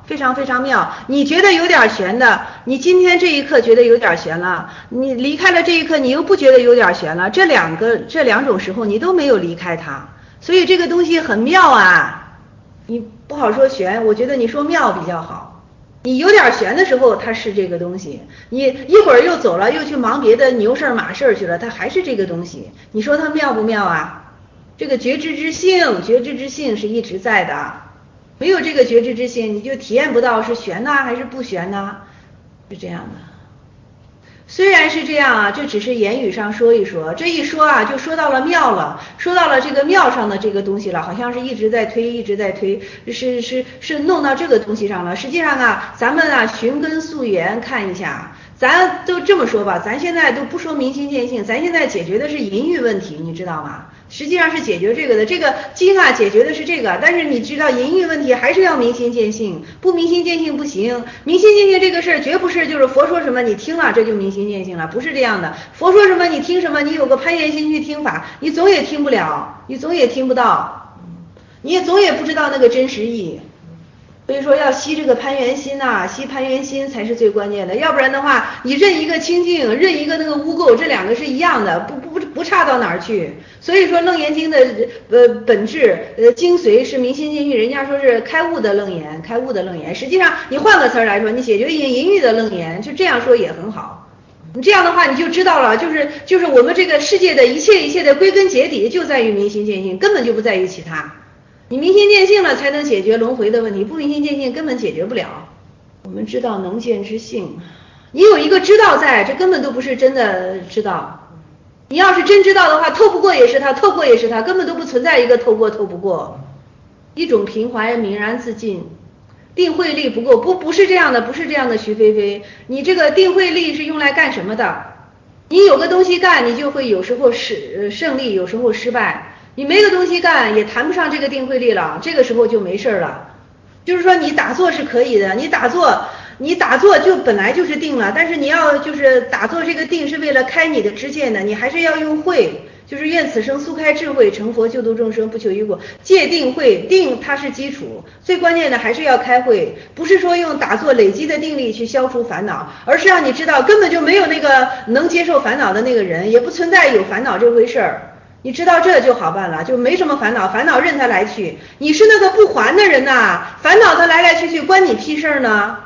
非常非常妙。你觉得有点悬的，你今天这一刻觉得有点悬了，你离开了这一刻，你又不觉得有点悬了，这两个这两种时候你都没有离开它，所以这个东西很妙啊。你不好说悬，我觉得你说妙比较好。你有点悬的时候，它是这个东西；你一会儿又走了，又去忙别的牛事马事去了，它还是这个东西。你说它妙不妙啊？这个觉知之性，觉知之性是一直在的。没有这个觉知之性，你就体验不到是悬呐还是不悬呐，是这样的。虽然是这样啊，这只是言语上说一说，这一说啊，就说到了妙了，说到了这个妙上的这个东西了，好像是一直在推，一直在推，是是是弄到这个东西上了。实际上啊，咱们啊寻根溯源看一下，咱都这么说吧，咱现在都不说明心见性，咱现在解决的是淫欲问题，你知道吗？实际上是解决这个的，这个经啊解决的是这个，但是你知道淫欲问题还是要明心见性，不明心见性不行。明心见性这个事儿绝不是就是佛说什么你听了这就明心见性了，不是这样的。佛说什么你听什么，你有个攀缘心去听法，你总也听不了，你总也听不到，你也总也不知道那个真实意。所以说要吸这个攀缘心呐、啊，吸攀缘心才是最关键的，要不然的话，你认一个清净，认一个那个污垢，这两个是一样的，不不不差到哪儿去。所以说《楞严经》的呃本质呃精髓是明心见性，人家说是开悟的楞严，开悟的楞严。实际上你换个词儿来说，你解决淫淫欲的楞严，就这样说也很好。你这样的话你就知道了，就是就是我们这个世界的一切一切的归根结底就在于明心见性，根本就不在于其他。你明心见性了才能解决轮回的问题，不明心见性根本解决不了。我们知道能见之性，你有一个知道在，这根本都不是真的知道。你要是真知道的话，透不过也是他，透过也是他，根本都不存在一个透过透不过。一种平怀泯然自尽，定慧力不够，不不是这样的，不是这样的，徐菲菲，你这个定慧力是用来干什么的？你有个东西干，你就会有时候是胜利，有时候失败。你没个东西干，也谈不上这个定慧力了，这个时候就没事了。就是说你打坐是可以的，你打坐你打坐就本来就是定了，但是你要就是打坐这个定是为了开你的知见的，你还是要用慧，就是愿此生速开智慧，成佛救度众生，不求于果。戒定慧，定它是基础，最关键的还是要开慧，不是说用打坐累积的定力去消除烦恼，而是让你知道根本就没有那个能接受烦恼的那个人，也不存在有烦恼这回事儿。你知道这就好办了，就没什么烦恼，烦恼任他来去。你是那个不还的人呐、啊，烦恼他来来去去，关你屁事儿呢？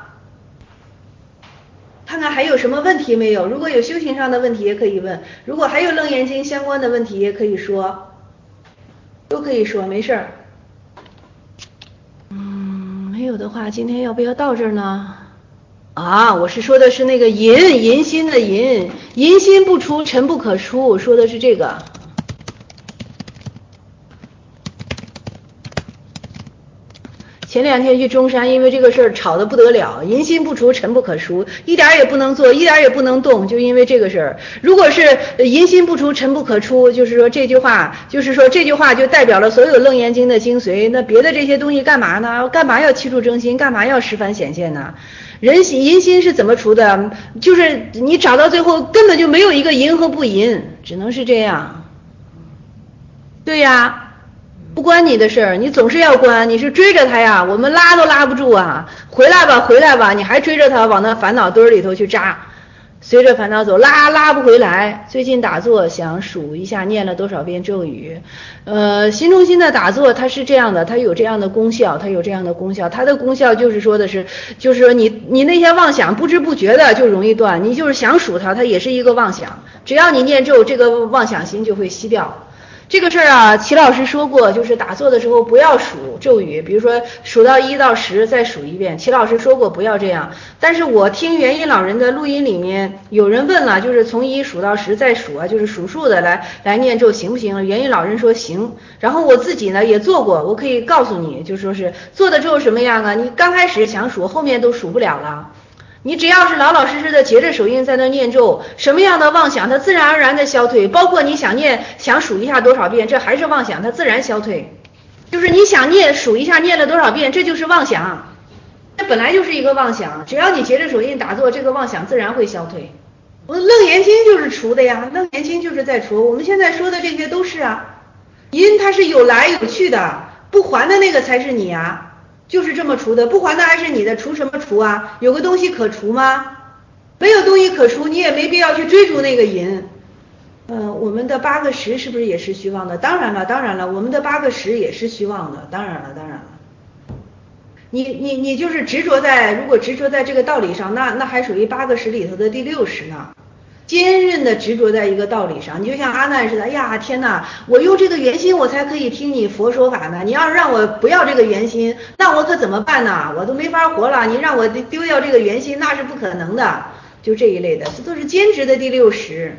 看看还有什么问题没有？如果有修行上的问题也可以问，如果还有楞严经相关的问题也可以说，都可以说，没事儿。嗯，没有的话，今天要不要到这儿呢？啊，我是说的是那个淫，淫心的淫，淫心不除，尘不可出，我说的是这个。前两天去中山，因为这个事儿吵得不得了，淫心不除，尘不可除，一点也不能做，一点也不能动，就因为这个事儿。如果是淫心不除，尘不可出，就是说这句话，就是说这句话就代表了所有楞严经的精髓。那别的这些东西干嘛呢？干嘛要七处征心？干嘛要十番显现呢？人心淫心是怎么除的？就是你找到最后根本就没有一个淫和不淫，只能是这样。对呀。不关你的事儿，你总是要关，你是追着他呀，我们拉都拉不住啊！回来吧，回来吧，你还追着他往那烦恼堆里头去扎，随着烦恼走，拉拉不回来。最近打坐想数一下念了多少遍咒语，呃，心中心的打坐它是这样的，它有这样的功效，它有这样的功效，它的功效就是说的是，就是说你你那些妄想不知不觉的就容易断，你就是想数它，它也是一个妄想，只要你念咒，这个妄想心就会熄掉。这个事儿啊，齐老师说过，就是打坐的时候不要数咒语，比如说数到一到十再数一遍。齐老师说过不要这样，但是我听元音老人的录音里面有人问了，就是从一数到十再数啊，就是数数的来来念咒行不行？元音老人说行。然后我自己呢也做过，我可以告诉你，就说是做的之后什么样啊？你刚开始想数，后面都数不了了。你只要是老老实实的结着手印在那念咒，什么样的妄想它自然而然的消退，包括你想念想数一下多少遍，这还是妄想，它自然消退。就是你想念数一下念了多少遍，这就是妄想，这本来就是一个妄想，只要你结着手印打坐，这个妄想自然会消退。我楞严经就是除的呀，楞严经就是在除，我们现在说的这些都是啊，因它是有来有去的，不还的那个才是你啊。 就是这么除的，不还的还是你的，除什么除啊？有个东西可除吗？没有东西可除，你也没必要去追逐那个银。嗯、呃，我们的八个十是不是也是虚妄的？当然了，当然了，我们的八个十也是虚妄的，当然了，当然了。你你你就是执着在，如果执着在这个道理上，那那还属于八个十里头的第六十呢。坚韧的执着在一个道理上，你就像阿难似的，哎呀天哪，我用这个圆心我才可以听你佛说法呢，你要是让我不要这个圆心，那我可怎么办呢？我都没法活了，你让我丢掉这个圆心，那是不可能的。就这一类的，这都是坚持的第六十。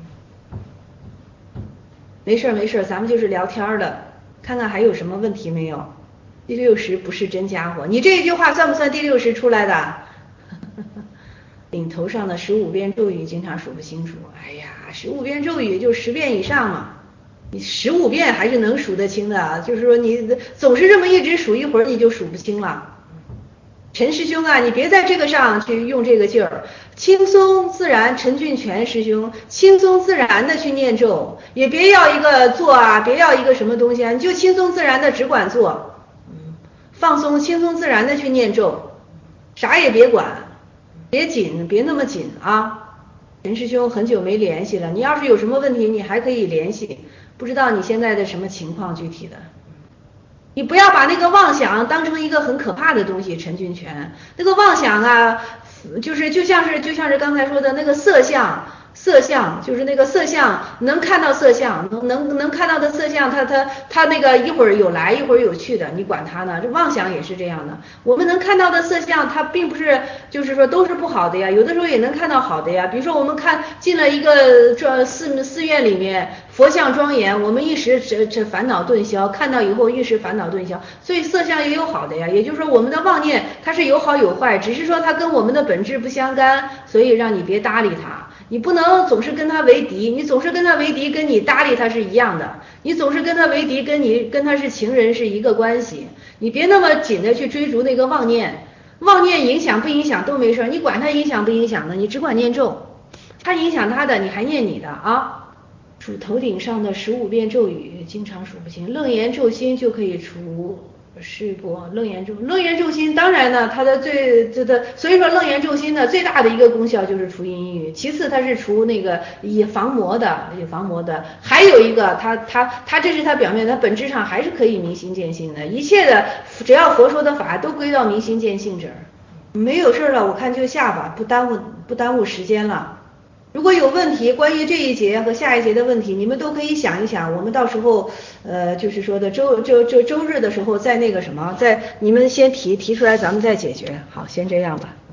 没事没事，咱们就是聊天的，看看还有什么问题没有。第六十不是真家伙，你这一句话算不算第六十出来的？顶头上的十五遍咒语经常数不清楚，哎呀，十五遍咒语就十遍以上嘛，你十五遍还是能数得清的，就是说你总是这么一直数，一会儿你就数不清了。陈师兄啊，你别在这个上去用这个劲儿，轻松自然。陈俊全师兄，轻松自然的去念咒，也别要一个做啊，别要一个什么东西啊，你就轻松自然的只管做，嗯，放松，轻松自然的去念咒，啥也别管。别紧，别那么紧啊！陈师兄很久没联系了，你要是有什么问题，你还可以联系。不知道你现在的什么情况具体的？你不要把那个妄想当成一个很可怕的东西，陈俊全。那个妄想啊，就是就像是就像是刚才说的那个色相。色相就是那个色相，能看到色相，能能能看到的色相，它它它那个一会儿有来一会儿有去的，你管它呢？这妄想也是这样的。我们能看到的色相，它并不是就是说都是不好的呀，有的时候也能看到好的呀。比如说我们看进了一个这寺寺院里面，佛像庄严，我们一时这这烦恼顿消，看到以后一时烦恼顿消，所以色相也有好的呀。也就是说我们的妄念它是有好有坏，只是说它跟我们的本质不相干，所以让你别搭理它。你不能总是跟他为敌，你总是跟他为敌，跟你搭理他是一样的。你总是跟他为敌，跟你跟他是情人是一个关系。你别那么紧的去追逐那个妄念，妄念影响不影响都没事，你管他影响不影响的，你只管念咒。他影响他的，你还念你的啊。数头顶上的十五遍咒语，经常数不清，楞严咒心就可以除。是不楞严咒，楞严咒心当然呢，它的最这的，所以说楞严咒心呢最大的一个功效就是除阴郁，其次它是除那个以防魔的，以防魔的，还有一个它它它这是它表面，它本质上还是可以明心见性的，一切的只要佛说的法都归到明心见性这儿。没有事了，我看就下吧，不耽误不耽误时间了。如果有问题，关于这一节和下一节的问题，你们都可以想一想，我们到时候，呃，就是说的周周周周日的时候再那个什么，再你们先提提出来，咱们再解决。好，先这样吧。